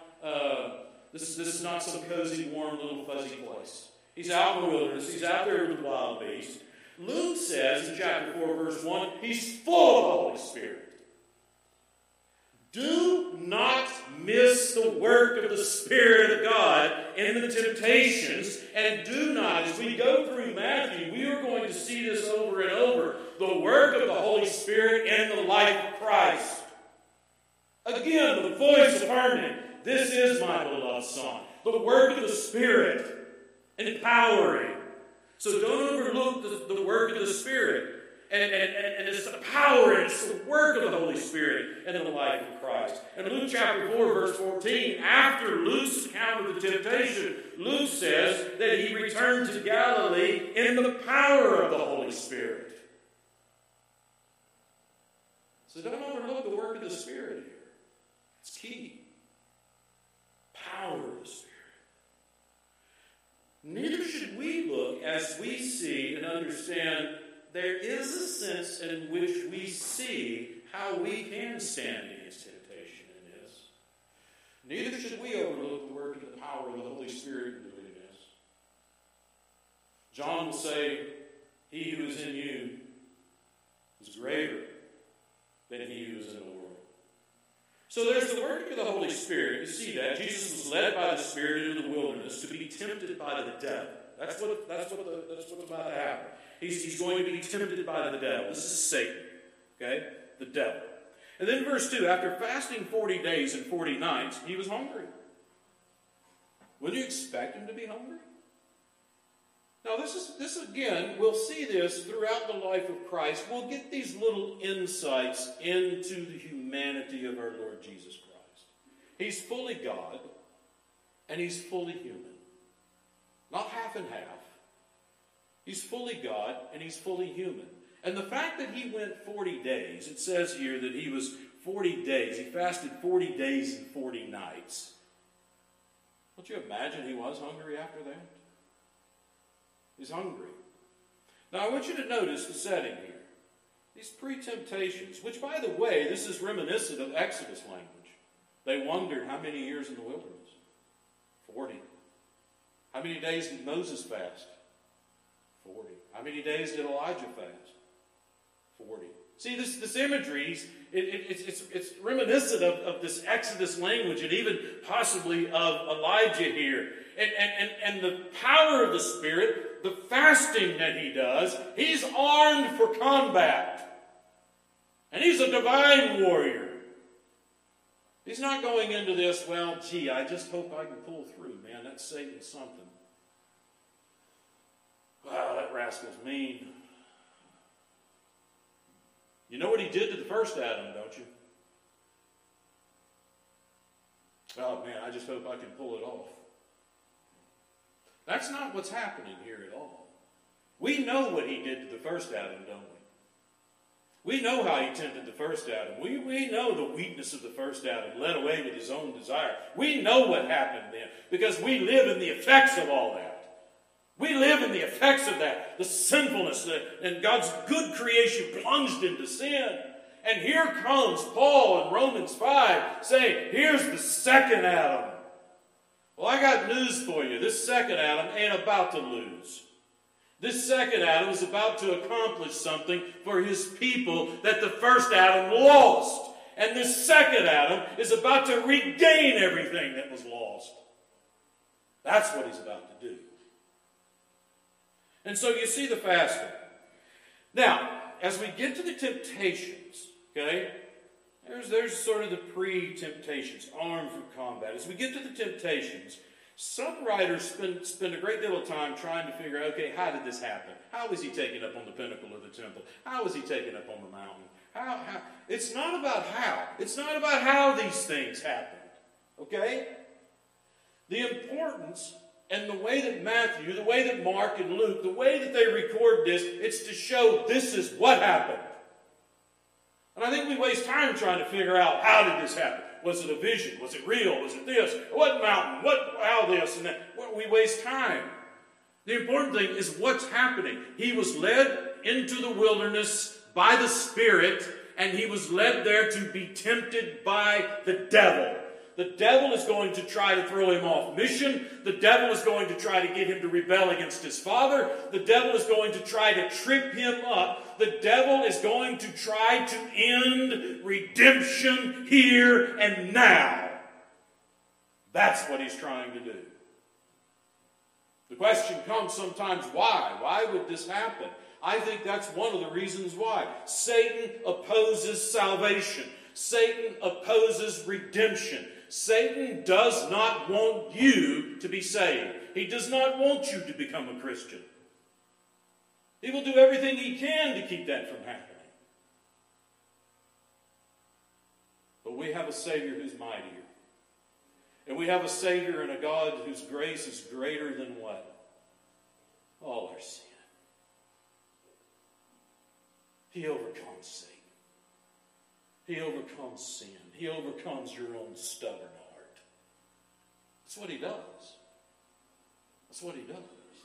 not some cozy, warm, little fuzzy place. He's out in the wilderness, he's out there with the wild beast. Luke says in chapter 4, verse 1, he's full of the Holy Spirit. Do not miss the work of the Spirit of God in the temptations, and do not, as we go through Matthew, we are going to see this over and over, the work of the Holy Spirit in the life of Christ. Again, the voice affirming, this is my beloved Son. The work of the Spirit, empowering. So don't overlook the work of the Spirit. And it's the power and it's the work of the Holy Spirit in the life of Christ. In Luke chapter 4, verse 14, after Luke's account of the temptation, Luke says that he returned to Galilee in the power of the Holy Spirit. So don't overlook the work of the Spirit here. It's key. Power of the Spirit. Neither should we look as we see and understand. There is a sense in which we see how we can stand against temptation in this. Neither should we overlook the work and the power of the Holy Spirit in doing this. John will say, he who is in you is greater than he who is in the world. So there's the work of the Holy Spirit. You see that. Jesus was led by the Spirit into the wilderness to be tempted by the devil. That's what's about to happen. He's going to be tempted by the devil. This is Satan. Okay? The devil. And then verse 2, after fasting 40 days and 40 nights, he was hungry. Wouldn't you expect him to be hungry? Now this again, we'll see this throughout the life of Christ. We'll get these little insights into the humanity of our Lord Jesus Christ. He's fully God, and he's fully human. Not half and half. He's fully God, and he's fully human. And the fact that he went 40 days, it says here that he was 40 days. He fasted 40 days and 40 nights. Don't you imagine he was hungry after that? He's hungry. Now I want you to notice the setting here. These pre-temptations, which by the way, this is reminiscent of Exodus language. They wondered how many years in the wilderness? 40. How many days did Moses fast? 40. How many days did Elijah fast? 40. See, this imagery, it's reminiscent of this Exodus language and even possibly of Elijah here. And the power of the Spirit, the fasting that he does, he's armed for combat. And he's a divine warrior. He's not going into this, well, gee, I just hope I can pull through, man. That's Satan something. Wow, that rascal's mean. You know what he did to the first Adam, don't you? Oh, man, I just hope I can pull it off. That's not what's happening here at all. We know what he did to the first Adam, don't we? We know how he tempted the first Adam. We know the weakness of the first Adam, led away with his own desire. We know what happened then, because we live in the effects of all that. We live in the effects of that, the sinfulness, and God's good creation plunged into sin. And here comes Paul in Romans 5 saying, here's the second Adam. Well, I got news for you. This second Adam ain't about to lose. This second Adam is about to accomplish something for his people that the first Adam lost. And this second Adam is about to regain everything that was lost. That's what he's about to do. And so you see the fasting. Now, as we get to the temptations, okay, there's sort of the pre-temptations, armed for combat. As we get to the temptations, some writers spend a great deal of time trying to figure out, okay, how did this happen? How was he taken up on the pinnacle of the temple? How was he taken up on the mountain? How? It's not about how. It's not about how these things happened. Okay? The importance and the way that Matthew, the way that Mark and Luke, the way that they record this, it's to show this is what happened. And I think we waste time trying to figure out, how did this happen? Was it a vision? Was it real? Was it this? What mountain? How this and that? We waste time. The important thing is what's happening. He was led into the wilderness by the Spirit, and he was led there to be tempted by the devil. The devil is going to try to throw him off mission. The devil is going to try to get him to rebel against his father. The devil is going to try to trip him up. The devil is going to try to end redemption here and now. That's what he's trying to do. The question comes sometimes, why? Why would this happen? I think that's one of the reasons why. Satan opposes salvation. Satan opposes redemption. Satan does not want you to be saved. He does not want you to become a Christian. He will do everything he can to keep that from happening. But we have a Savior who's mightier. And we have a Savior and a God whose grace is greater than what? All our sin. He overcomes Satan. He overcomes sin. He overcomes your own stubborn heart. That's what he does. That's what he does.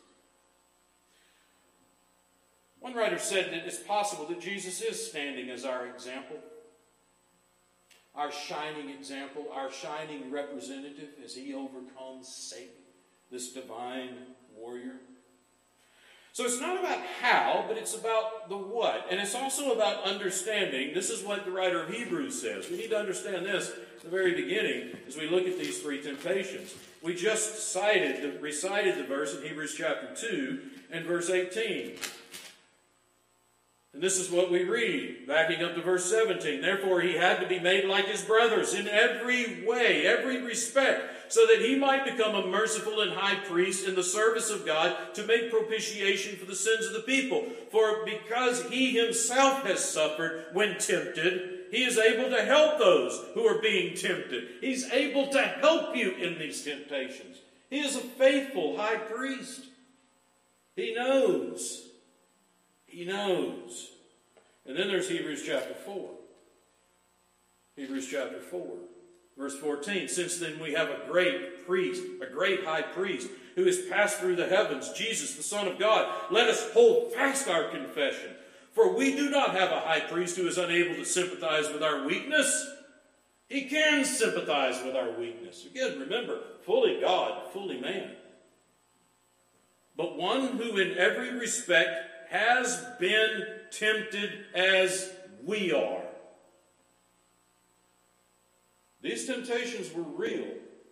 One writer said that it's possible that Jesus is standing as our example, our shining example, our shining representative as he overcomes Satan, this divine warrior. So it's not about how, but it's about the what. And it's also about understanding. This is what the writer of Hebrews says. We need to understand this at the very beginning as we look at these three temptations. We just recited the verse in Hebrews chapter 2 and verse 18. And this is what we read, backing up to verse 17. Therefore he had to be made like his brothers in every way, every respect, so that he might become a merciful and high priest in the service of God to make propitiation for the sins of the people. For because he himself has suffered when tempted, he is able to help those who are being tempted. He's able to help you in these temptations. He is a faithful high priest. He knows. He knows. And then there's Hebrews chapter 4. Hebrews chapter 4, verse 14. Since then we have a great priest, a great high priest, who has passed through the heavens, Jesus, the Son of God. Let us hold fast our confession. For we do not have a high priest who is unable to sympathize with our weakness. He can sympathize with our weakness. Again, remember, fully God, fully man. But one who in every respect has been tempted as we are. These temptations were real.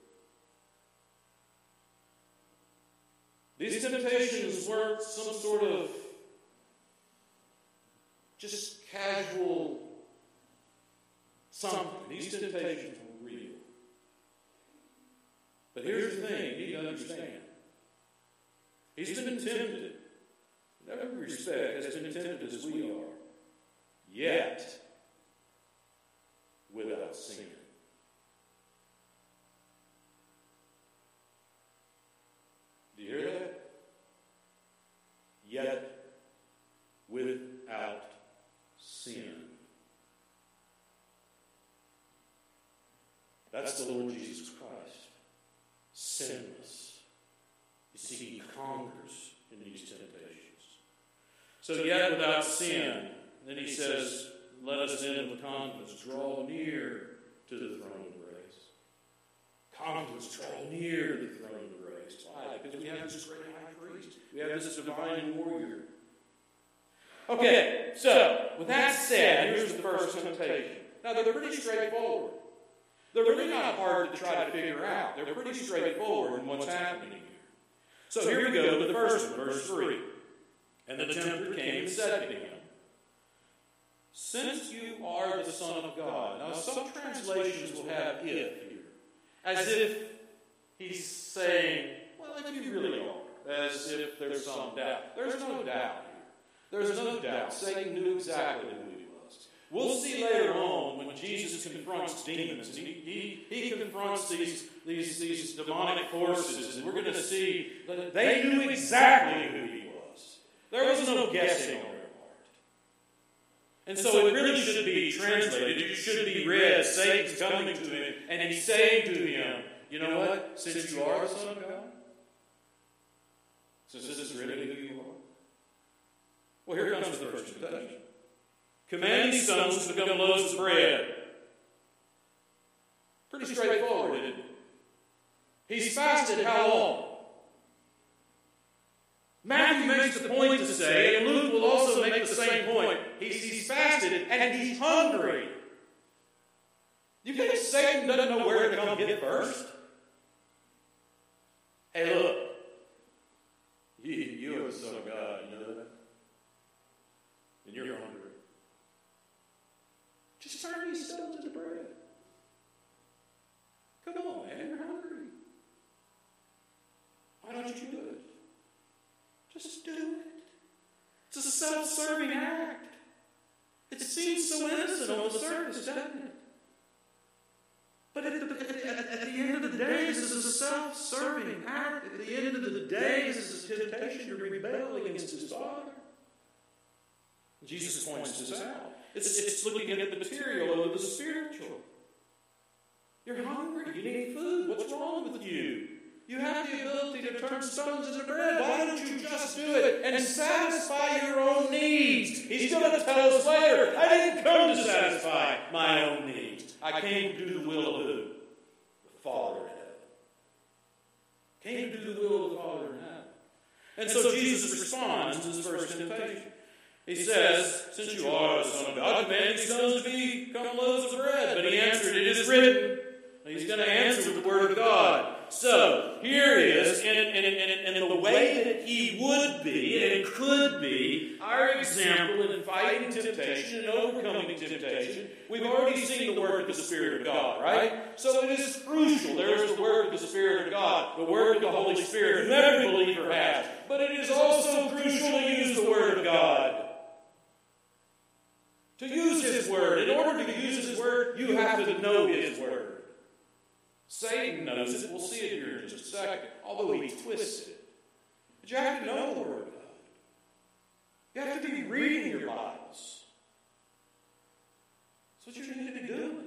These temptations weren't some sort of just casual something. These temptations were real. But here's the thing, you need to understand. He's been tempted. In every respect, has been tempted as we are, yet without sin. Do you hear that? Yet without sin. That's the Lord Jesus Christ. Sinless. You see, he conquers in these temptations. So yet without sin, then he says, let us then with confidence draw near to the throne of grace. Confidence, draw near to the throne of grace. Why? Because we have this great high priest. We have this divine warrior. Okay, so with that said, here's the first temptation. Now they're pretty straightforward. They're really not hard to try to figure out. They're pretty straightforward in what's happening here. So here we go to the first one, verse 3. And the tempter came and said to him, since you are the Son of God. Now, some translations will have if here, as if he's saying, well, if you really are, as if there's some doubt. There's no doubt here. There's no doubt. Satan knew exactly who he was. We'll see later on when Jesus confronts demons. He confronts these demonic forces, and we're going to see that they knew exactly who he was. There was no guessing on their part. And so it really should be translated, it should be read, Satan's coming to him, and he's saying to him, you know what, since you are the Son of God, since this is really who you are, well, here comes the first temptation. Command these stones to become loaves of bread. Pretty straightforward, isn't it? He's fasted how long? Matthew makes the point to say, and Luke will also make the same point. He's fasted and he's hungry. You think Satan doesn't know where to come get first? Hey, look. You are the Son of God, you know that? And you're hungry. Just turn these stones into bread. Come on, man, you're hungry. Why don't you do it? Just do it. It's a self-serving act. It seems so innocent on the surface, doesn't it? But at the end of the day, this is a self-serving act. At the end of the day, this is a temptation to rebel against his Father. Jesus points this out. It's looking at the material over the spiritual. You're hungry. You need food. What's wrong with you? You have the ability to turn stones into bread. Why don't you just do it and satisfy your own needs? He's going to tell us later, I didn't come to satisfy my own needs. I came to do the will of who? The Father in heaven. Came to do the will of the Father in heaven. And so Jesus responds to this first temptation. He says, since you are the Son of God, command these stones to become loaves of bread. But he answered, it is written. He's going to answer with the Word of God. So, here is, in the way that he would be and could be, our example in fighting temptation and overcoming temptation. We've already seen the work of the Spirit of God, right? So it is crucial. There is the work of the Spirit of God, the work of the Holy Spirit, whom every believer has. But it is also crucial to use the Word of God. To use His Word. In order to use His Word, you have to know His Word. Satan knows it. We'll see it here in just a second, although he twists it. But you have to know the Word of God. You have to be reading your Bibles. That's what you need to be doing.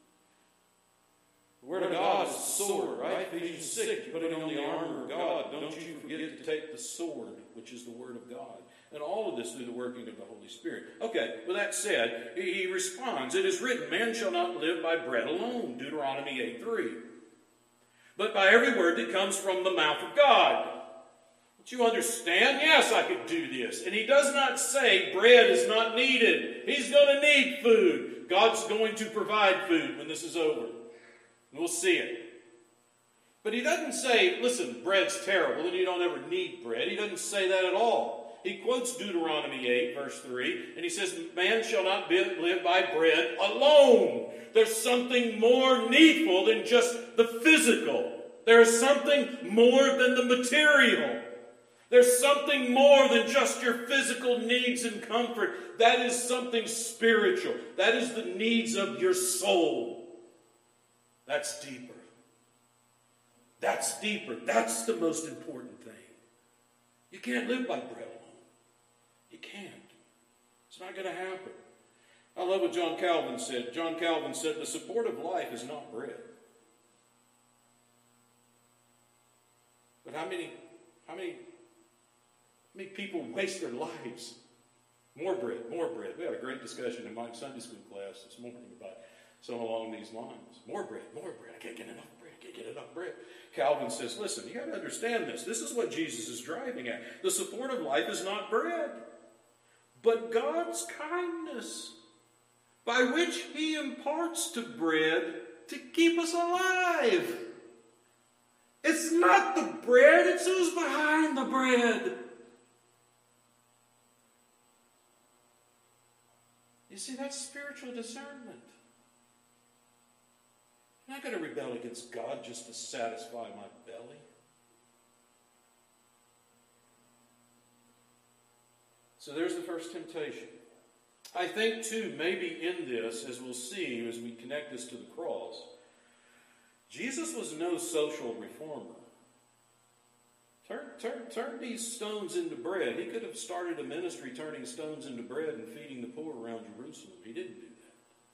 The Word of God is the sword, right? Ephesians 6, putting on the armor of God. Don't you forget to take the sword, which is the Word of God. And all of this through the working of the Holy Spirit. Okay, with that said, he responds, it is written, man shall not live by bread alone, Deuteronomy 8:3. But by every word that comes from the mouth of God. Don't you understand? Yes, I could do this. And he does not say bread is not needed. He's going to need food. God's going to provide food when this is over. We'll see it. But he doesn't say, listen, bread's terrible and you don't ever need bread. He doesn't say that at all. He quotes Deuteronomy 8, verse 3, and he says, man shall not live by bread alone. There's something more needful than just the physical. There's something more than the material. There's something more than just your physical needs and comfort. That is something spiritual. That is the needs of your soul. That's deeper. That's deeper. That's the most important thing. You can't live by bread alone. You can't. It's not going to happen. I love what John Calvin said. John Calvin said, the support of life is not bread. But how many people waste their lives? More bread, more bread. We had a great discussion in my Sunday school class this morning about something along these lines. More bread, more bread. I can't get enough bread. I can't get enough bread. Calvin says, listen, you got to understand this. This is what Jesus is driving at. The support of life is not bread, but God's kindness, by which He imparts to bread to keep us alive. It's not the bread, it's who's behind the bread. You see, that's spiritual discernment. I'm not going to rebel against God just to satisfy my belly. So there's the first temptation. I think, too, maybe in this, as we'll see as we connect this to the cross, Jesus was no social reformer. Turn these stones into bread. He could have started a ministry turning stones into bread and feeding the poor around Jerusalem. He didn't do that.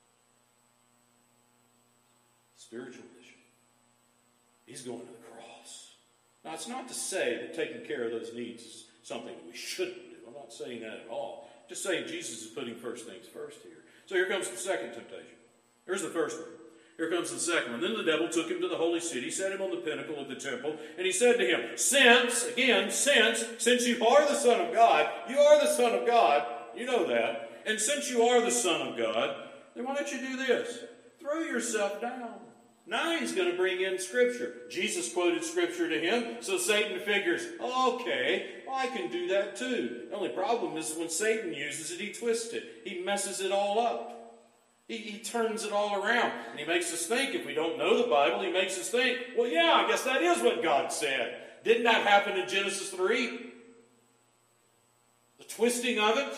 Spiritual mission. He's going to the cross. Now, it's not to say that taking care of those needs is something that we shouldn't do. I'm not saying that at all. Just saying Jesus is putting first things first here. So here comes the second temptation. Here's the first one. Here comes the second one. Then the devil took him to the holy city, set him on the pinnacle of the temple, and he said to him, since you are the Son of God, you are the Son of God, you know that, and since you are the Son of God, then why don't you do this? Throw yourself down. Now he's going to bring in Scripture. Jesus quoted Scripture to him, so Satan figures, okay, well, I can do that too. The only problem is when Satan uses it, he twists it. He messes it all up. He turns it all around. And he makes us think, if we don't know the Bible, he makes us think, well, yeah, I guess that is what God said. Didn't that happen in Genesis 3? The twisting of it?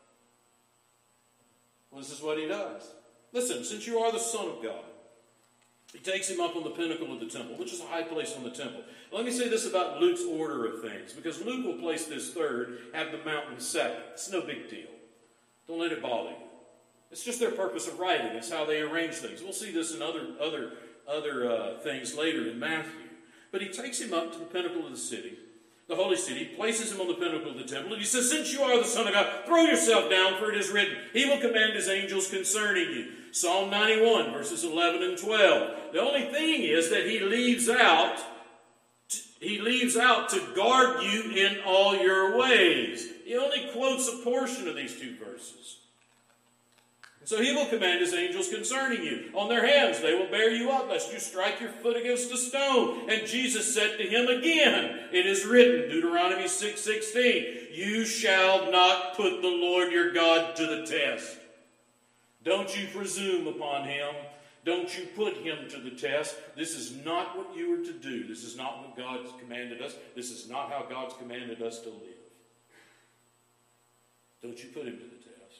Well, this is what he does. Listen, since you are the Son of God, he takes him up on the pinnacle of the temple, which is a high place on the temple. Let me say this about Luke's order of things, because Luke will place this third, have the mountain second. It's no big deal. Don't let it bother you. It's just their purpose of writing. It's how they arrange things. We'll see this in other things later in Matthew. But he takes him up to the pinnacle of the city, the holy city, places him on the pinnacle of the temple, and he says, since you are the Son of God, throw yourself down, for it is written, he will command his angels concerning you. Psalm 91, verses 11 and 12. The only thing is that he leaves out to guard you in all your ways. He only quotes a portion of these two verses. So he will command his angels concerning you. On their hands they will bear you up, lest you strike your foot against a stone. And Jesus said to him again, it is written, Deuteronomy 6:16, you shall not put the Lord your God to the test. Don't you presume upon him. Don't you put him to the test. This is not what you are to do. This is not what God's commanded us. This is not how God's commanded us to live. Don't you put him to the test.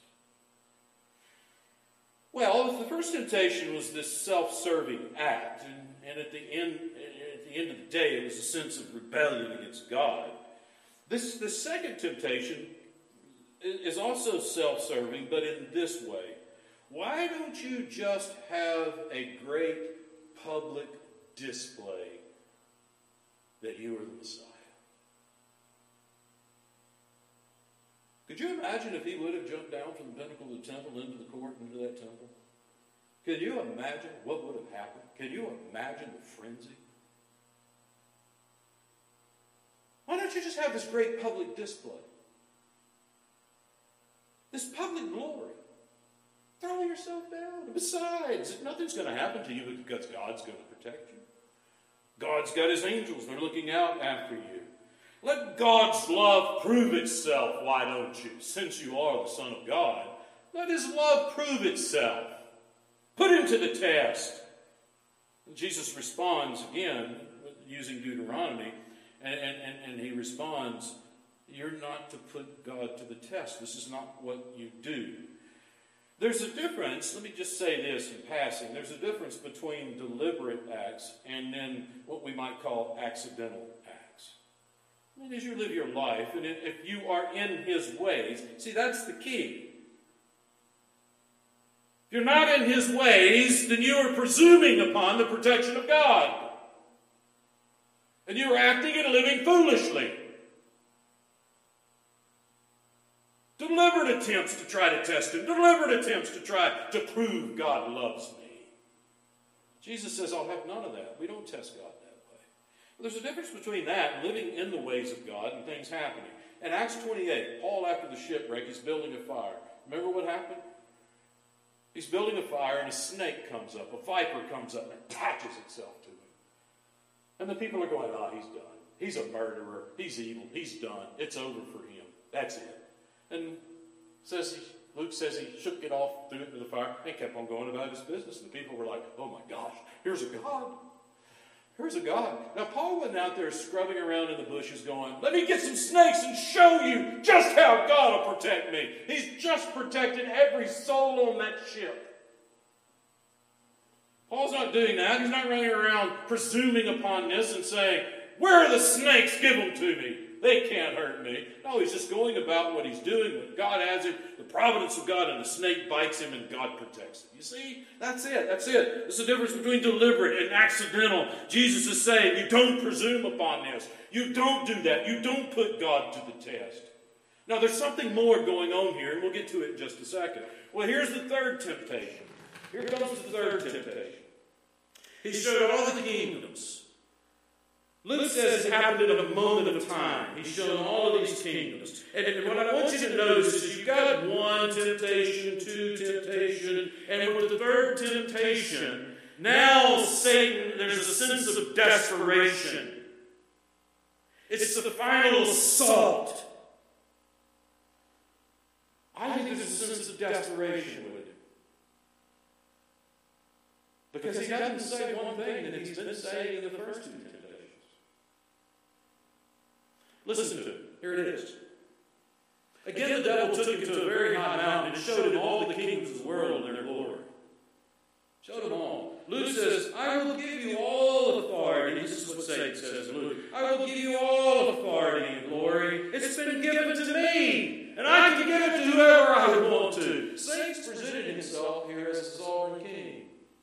Well, the first temptation was this self-serving act, and at the end of the day, it was a sense of rebellion against God. The second temptation is also self-serving, but in this way. Why don't you just have a great public display that you are the Messiah? Could you imagine if he would have jumped down from the pinnacle of the temple into the court, into that temple? Can you imagine what would have happened? Can you imagine the frenzy? Why don't you just have this great public display? This public glory. Throw yourself down. Besides, nothing's going to happen to you because God's going to protect you. God's got his angels. They're looking out after you. Let God's love prove itself, why don't you? Since you are the Son of God, let his love prove itself. Put him to the test. And Jesus responds again using Deuteronomy, and he responds, you're not to put God to the test. This is not what you do. There's a difference, let me just say this in passing, there's a difference between deliberate acts and then what we might call accidental acts. I mean, as you live your life, and if you are in his ways, see, that's the key. If you're not in his ways, then you are presuming upon the protection of God. And you are acting and living foolishly. Deliberate attempts to try to test him. Deliberate attempts to try to prove God loves me. Jesus says, I'll have none of that. We don't test God that way. But there's a difference between that and living in the ways of God and things happening. In Acts 28, Paul, after the shipwreck, is building a fire. Remember what happened? He's building a fire and a snake comes up. A viper comes up and attaches itself to him. And the people are going, he's done. He's a murderer. He's evil. He's done. It's over for him. That's it. And says, Luke says he shook it off, threw it into the fire, and kept on going about his business. And the people were like, oh my gosh, here's a God. Here's a God. Now, Paul wasn't out there scrubbing around in the bushes going, let me get some snakes and show you just how God will protect me. He's just protected every soul on that ship. Paul's not doing that. He's not running around presuming upon this and saying, where are the snakes? Give them to me. They can't hurt me. No, he's just going about what he's doing, what God has him, the providence of God, and the snake bites him and God protects him. You see? That's it. That's it. There's a difference between deliberate and accidental. Jesus is saying, you don't presume upon this. You don't do that. You don't put God to the test. Now, there's something more going on here, and we'll get to it in just a second. Well, here's the third temptation. Here comes the third temptation. He showed all the kingdoms. Luke says it happened in a moment of time. He's shown all of these kingdoms. And what I want you to notice is you've got one temptation, two temptation, and with the third temptation, now Satan, there's a sense of desperation. It's the final assault. I think there's a sense of desperation with it. Because he doesn't say one thing that he's been saying in the first two temptations. Listen to it. Here it is. Again, the devil took him to a very high mountain and showed him all the kingdoms of the world and their glory. Showed them all. Luke says, I will give you all authority. This is what Satan says in Luke. I will give you all authority and glory. It's been given to me. And I can give it to whoever I want to. Satan's presented himself here as the sovereign king.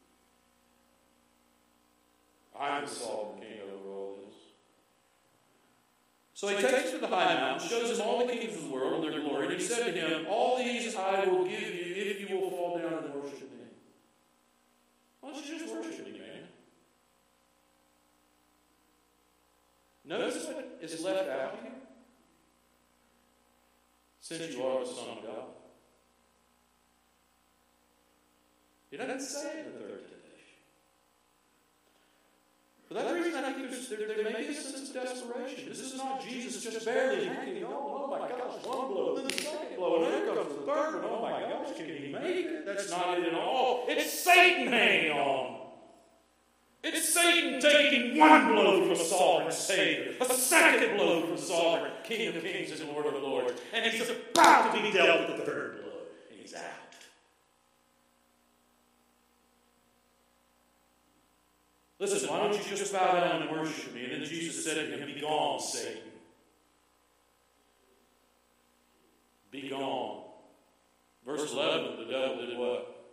I'm the sovereign king over all this. So he takes him to the high mountain, shows him all the kingdoms of the world and their glory, and he said to him, all these I will give you if you will fall down and worship me. Why don't you just worship me, man? Notice what is left out here. Since you are the Son of God. He doesn't say it in the third temptation. For that reason, I think there may be a sense of desperation. This is not Jesus just barely hanging on. Oh my gosh, one blow, then the second blow, and then comes the third one. Oh my gosh, can he make it? That's not it at all. It's Satan hanging on. It's Satan taking one blow from a sovereign Savior, a second blow from the sovereign King of Kings and Lord of Lords, and he's about to be dealt with the third blow, and he's out. Listen, why don't you just bow down and worship me? And then Jesus said to him, be gone, Satan. Be gone. Verse 11, the devil did what?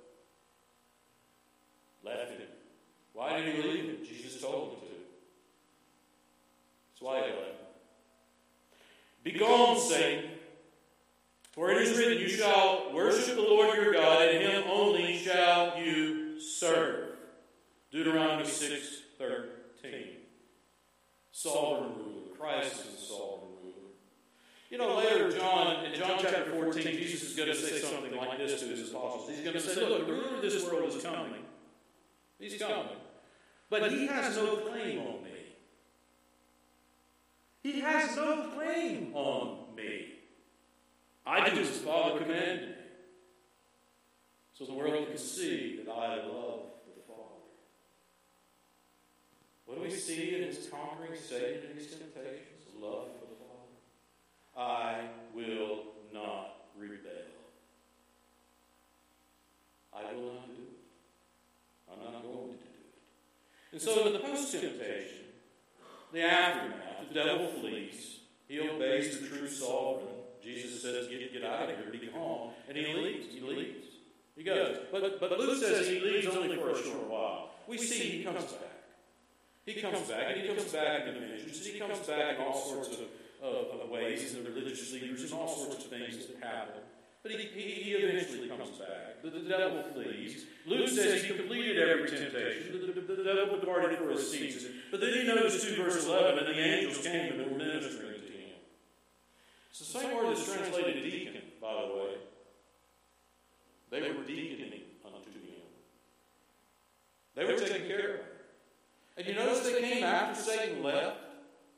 Left him. Why did he leave him? Jesus told him to. That's why he left him. Be gone, Satan. For it is written, you shall worship the Lord your God, and him only shall you serve. Deuteronomy 6:13. Sovereign ruler. Christ is the sovereign ruler. You know, later in John chapter 14, Jesus is going to say something like this to his apostles. He's going to say, look, the ruler of this world is coming. He's coming. But he has no claim on me. He has no claim on me. I do as the Father commanded me. So the world can see that I love the Father. What do we see in his conquering Satan and his temptations? Love for the Father. I will not rebel. I will not do it. I'm not going to do it. And so in the post-temptation, the aftermath, the devil flees. He obeys the true sovereign. Jesus says, get out of here, be gone. And he leaves. He goes. But Luke says he leaves only for a short while. We see he comes back. He comes back, and he comes back in dimensions. He comes back in all sorts of ways, and the religious leaders, and all sorts of things that happen. But he eventually comes back. The devil flees. Luke says he completed every temptation. The devil departed for a season. But then he noticed 2 verse 11, and the angels came and were ministering to him. It's the same word that's translated deacon, by the way. They were deaconing unto him. They were taking care of him. And you notice they came after Satan left?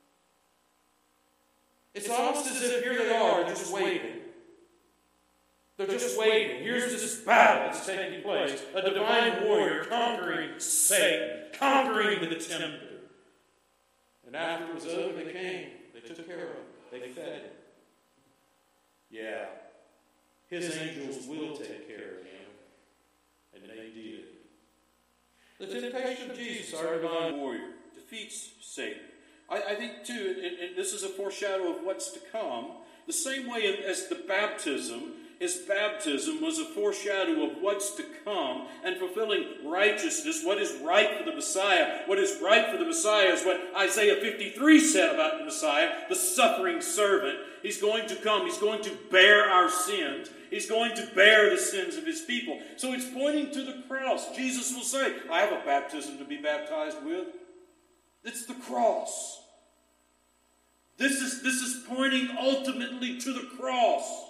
It's almost as if here they are, just waiting. They're just waiting. Here's this battle that's taking place. A divine warrior conquering Satan, conquering the tempter. And after it was over, they came. They took care of him. They fed him. Yeah. His angels will take care of him. And they did. The temptation of Jesus, our divine warrior, defeats Satan. I think, too, and this is a foreshadow of what's to come, the same way as the baptism, his baptism was a foreshadow of what's to come and fulfilling righteousness, what is right for the Messiah. What is right for the Messiah is what Isaiah 53 said about the Messiah, the suffering servant. He's going to come. He's going to bear our sins. He's going to bear the sins of his people. So it's pointing to the cross. Jesus will say, I have a baptism to be baptized with. It's the cross. This is pointing ultimately to the cross.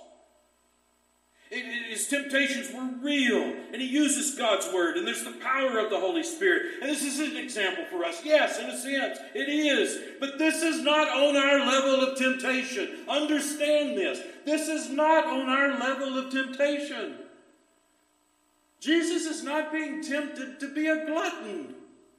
His temptations were real, and he uses God's word, and there's the power of the Holy Spirit. And this is an example for us. Yes, in a sense, it is. But this is not on our level of temptation. Understand this. This is not on our level of temptation. Jesus is not being tempted to be a glutton.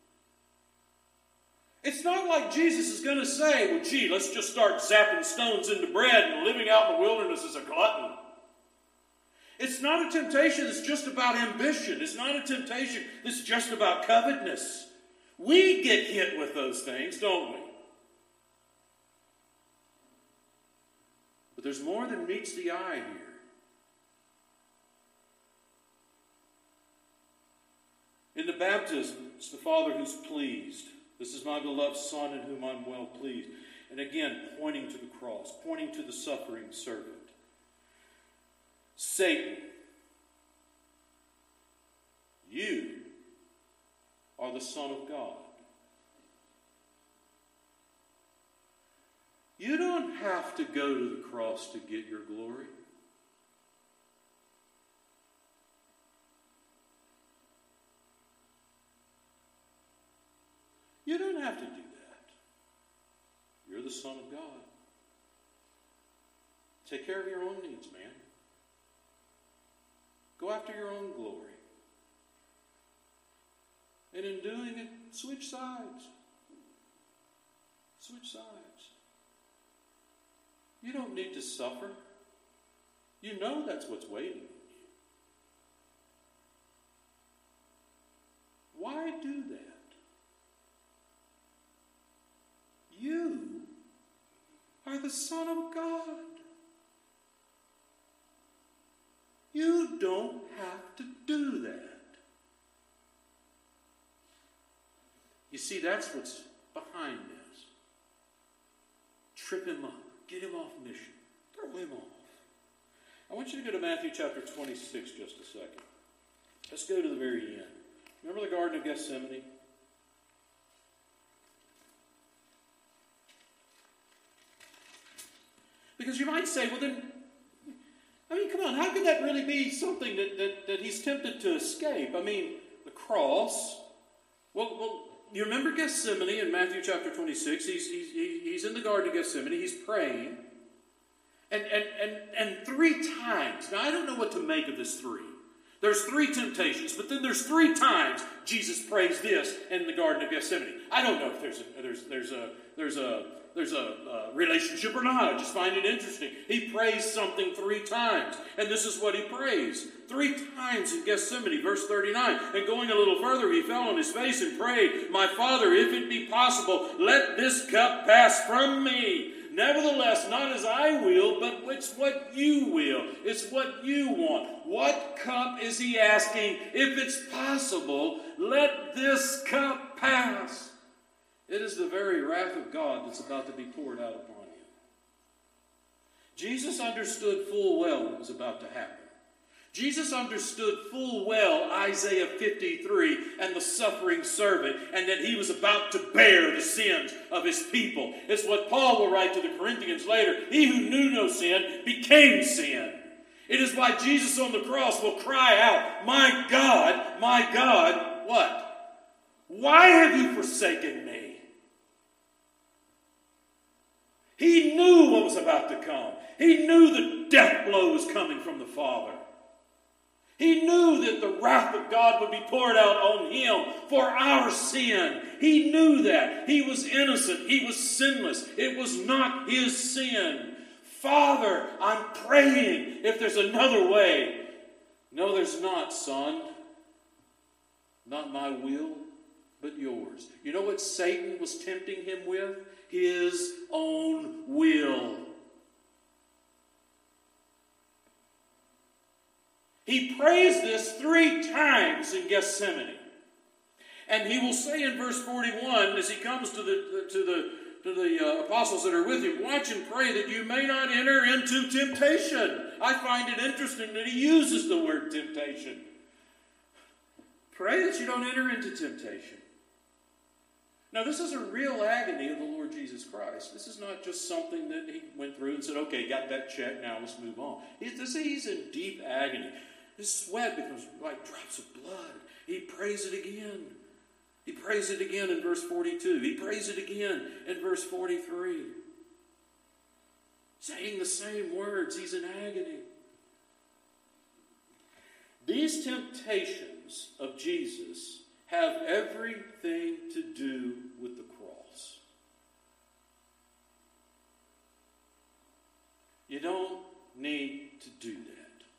It's not like Jesus is going to say, well, gee, let's just start zapping stones into bread and living out in the wilderness as a glutton. It's not a temptation that's just about ambition. It's not a temptation that's just about covetousness. We get hit with those things, don't we? But there's more than meets the eye here. In the baptism, it's the Father who's pleased. This is my beloved Son in whom I'm well pleased. And again, pointing to the cross, pointing to the suffering servant. Satan, you are the Son of God. You don't have to go to the cross to get your glory. You don't have to do that. You're the Son of God. Take care of your own needs, man. Go after your own glory. And in doing it, switch sides. Switch sides. You don't need to suffer. You know that's what's waiting on you. Why do that? You are the Son of God. You don't have to do that. You see, that's what's behind this. Trip him up. Get him off mission. Throw him off. I want you to go to Matthew chapter 26 just a second. Let's go to the very end. Remember the Garden of Gethsemane? Because you might say, well then, I mean, come on, how could that really be something that he's tempted to escape? I mean, the cross. Well, you remember Gethsemane in Matthew chapter 26? He's in the Garden of Gethsemane. He's praying. And 3 times. Now, I don't know what to make of this 3. There's 3 temptations, but then there's 3 times Jesus prays this in the Garden of Gethsemane. I don't know if there's a relationship or not. I just find it interesting. He prays something 3 times. And this is what he prays. 3 times in Gethsemane, verse 39. And going a little further, he fell on his face and prayed, My Father, if it be possible, let this cup pass from me. Nevertheless, not as I will, but it's what you will. It's what you want. What cup is he asking? If it's possible, let this cup pass. It is the very wrath of God that's about to be poured out upon him. Jesus understood full well what was about to happen. Jesus understood full well Isaiah 53 and the suffering servant, and that he was about to bear the sins of his people. It's what Paul will write to the Corinthians later. He who knew no sin became sin. It is why Jesus on the cross will cry out, my God, what? Why have you forsaken me? He knew what was about to come. He knew the death blow was coming from the Father. He knew that the wrath of God would be poured out on him for our sin. He knew that. He was innocent. He was sinless. It was not his sin. Father, I'm praying if there's another way. No, there's not, son. Not my will, but yours. You know what Satan was tempting him with? His own will. He prays this 3 times in Gethsemane. And he will say in verse 41, as he comes to the apostles that are with him, watch and pray that you may not enter into temptation. I find it interesting that he uses the word temptation. Pray that you don't enter into temptation. Now, this is a real agony of the Lord Jesus Christ. This is not just something that he went through and said, okay, got that check, now let's move on. He's in deep agony. His sweat becomes like drops of blood. He prays it again. He prays it again in verse 42. He prays it again in verse 43. Saying the same words. He's in agony. These temptations of Jesus have everything to do with the cross. You don't need to do that.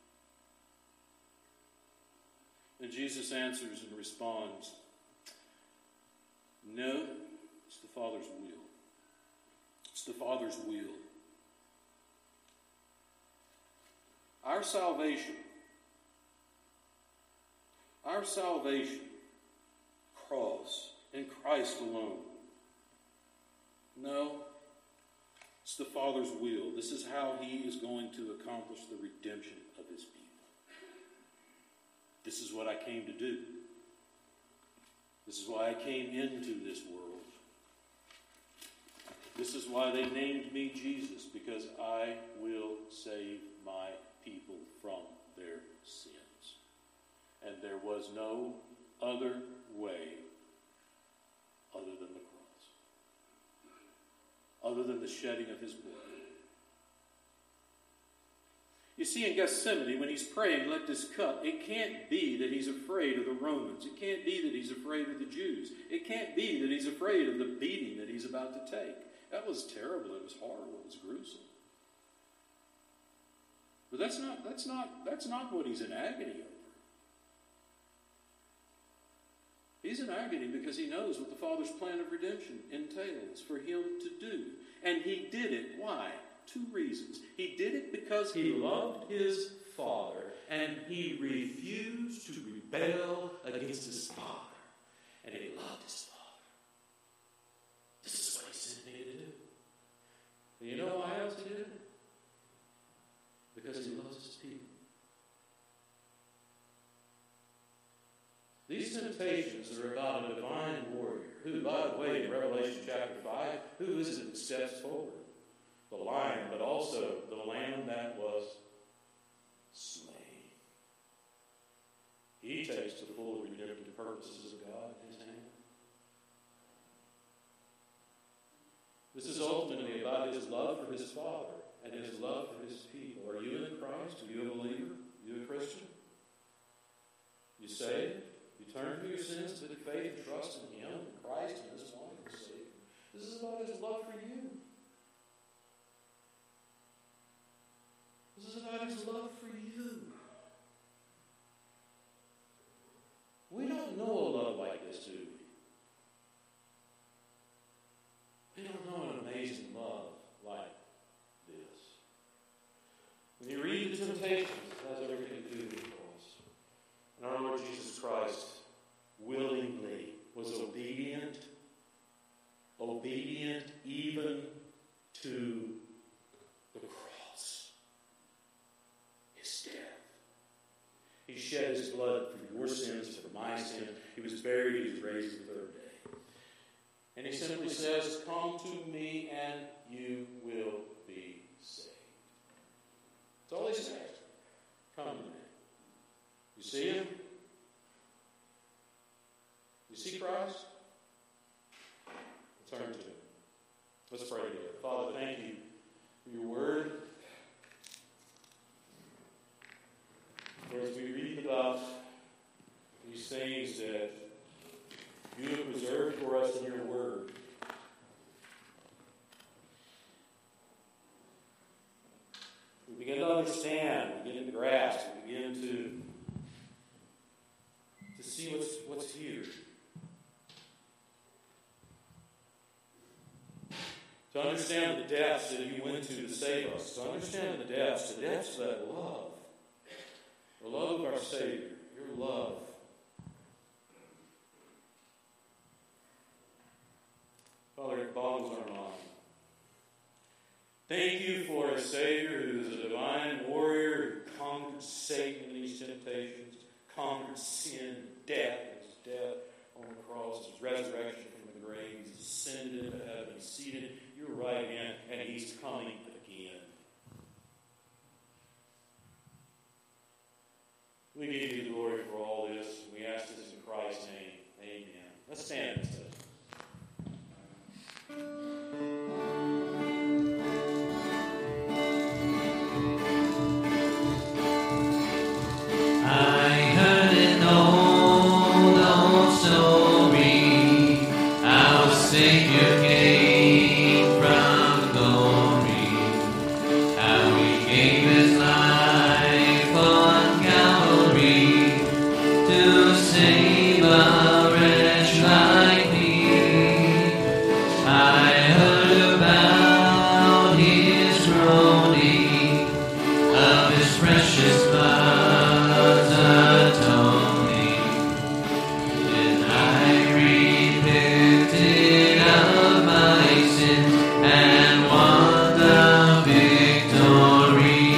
And Jesus answers and responds, no, it's the Father's will. It's the Father's will. Our salvation, cross in Christ alone. No, it's the Father's will. This is how he is going to accomplish the redemption of his people. This is what I came to do. This is why I came into this world. This is why they named me Jesus, because I will save my people from their sins. And there was no other way other than the cross. Other than the shedding of his blood. You see, in Gethsemane, when he's praying, let this cup, it can't be that he's afraid of the Romans. It can't be that he's afraid of the Jews. It can't be that he's afraid of the beating that he's about to take. That was terrible. It was horrible. It was gruesome. But that's not what he's in agony over. He's in agony because he knows what the Father's plan of redemption entails for him to do. And he did it. Why? 2 reasons. He did it because he loved his Father, and he refused to rebel against his Father. And he loved his Father. This is what he sent me to do. And you know why else he did it? Because he loves his people. These temptations are about a divine warrior who, by the way, in Revelation chapter 5, who is it that steps forward? The lion, but also the lamb that was slain. He takes the full redemptive purposes of God in his hand. This is ultimately about his love for his Father and his love for his people. Are you in Christ? Are you a believer? Are you a Christian? You saved? You turn from your sins, put faith and trust in him, in Christ, and his wonderful Savior. This is about his love for you. This is about his love for you. We don't know a love like this, do we? We don't know an amazing love like this. When you read the temptations, it has everything to do with the cross. And our Lord Jesus Christ willingly was obedient even to the cross. His death. He shed his blood for your sins, for my sins. He was buried, he was raised the 3rd day. And he simply says, come to me and you will be saved. That's all he says. Come to me. You see him? You see Christ? Turn to him. Let's pray together. Father, thank you your word. Lord, as we read about these things that you have preserved for us in your word, we begin to understand, we begin to grasp, we begin to see what's here. To understand the depths that you went to save us. To understand the depths of that love. The love of our Savior. Your love. Father, it boggles our mind. Thank you for a Savior who is a divine warrior who conquered Satan in these temptations, conquered sin, death, his death on the cross, his resurrection from the grave, he's ascended into heaven, he's seated at your right hand, and he's coming again. We give you the glory for all this, and we ask this in Christ's name. Amen. Let's stand and say. Savior came from glory, how he gave his life on Calvary to save a wretch like me. I heard about his groaning, of his precious blood's atoning, and I repented of my sin and won the victory.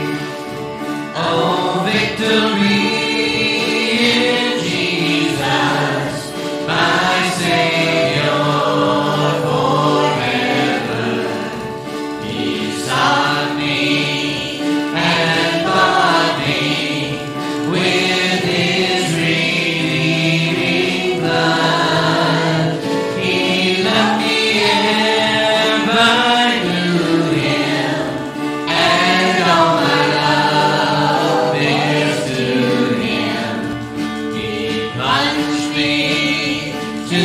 Oh, victory in Jesus, my Savior forever. He sought me and bought me with his redeeming blood. He loved me ere I knew him, and all my love is to him. He plunged me to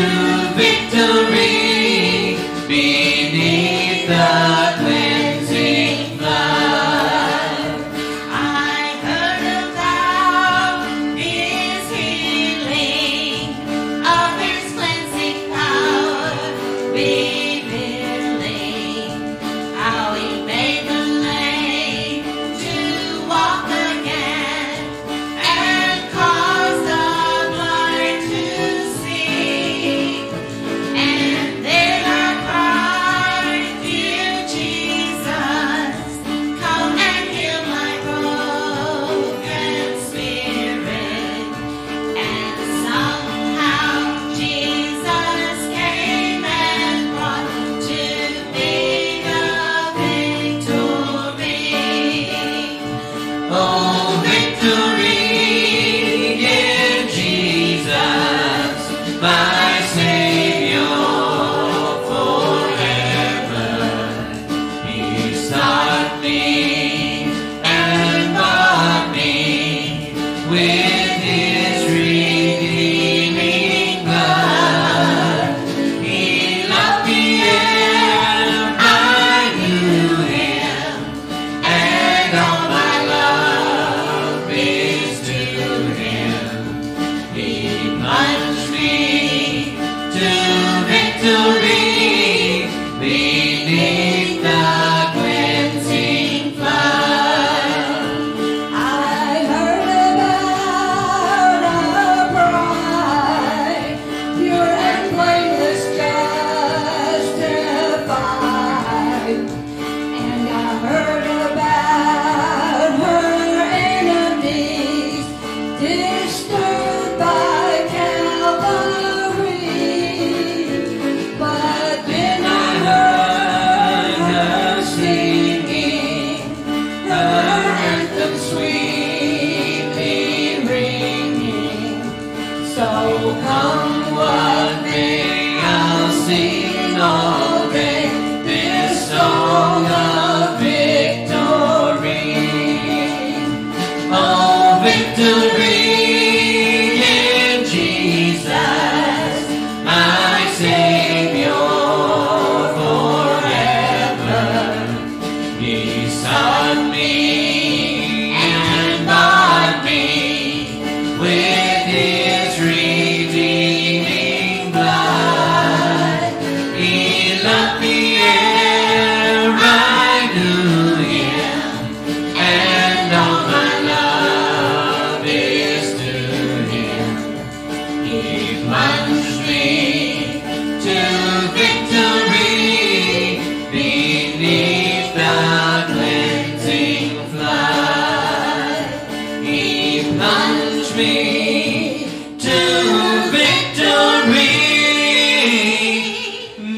victory beneath the cleansing blood. I heard about his healing, of his cleansing power revealing, how he made the lame to walk again and caused the blind to see. And then I cried.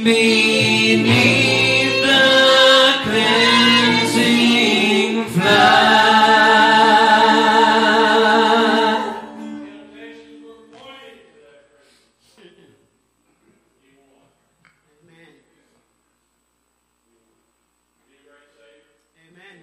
beneath the cleansing flood. Amen. Amen.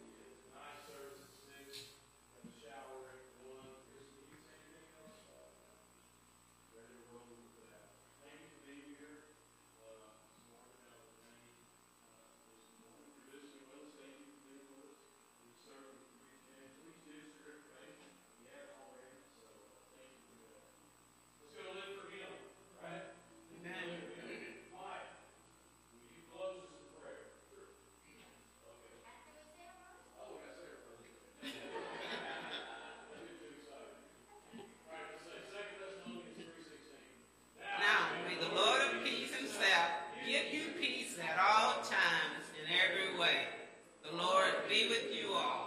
Now, may the Lord of peace himself give you peace at all times in every way. The Lord be with you all.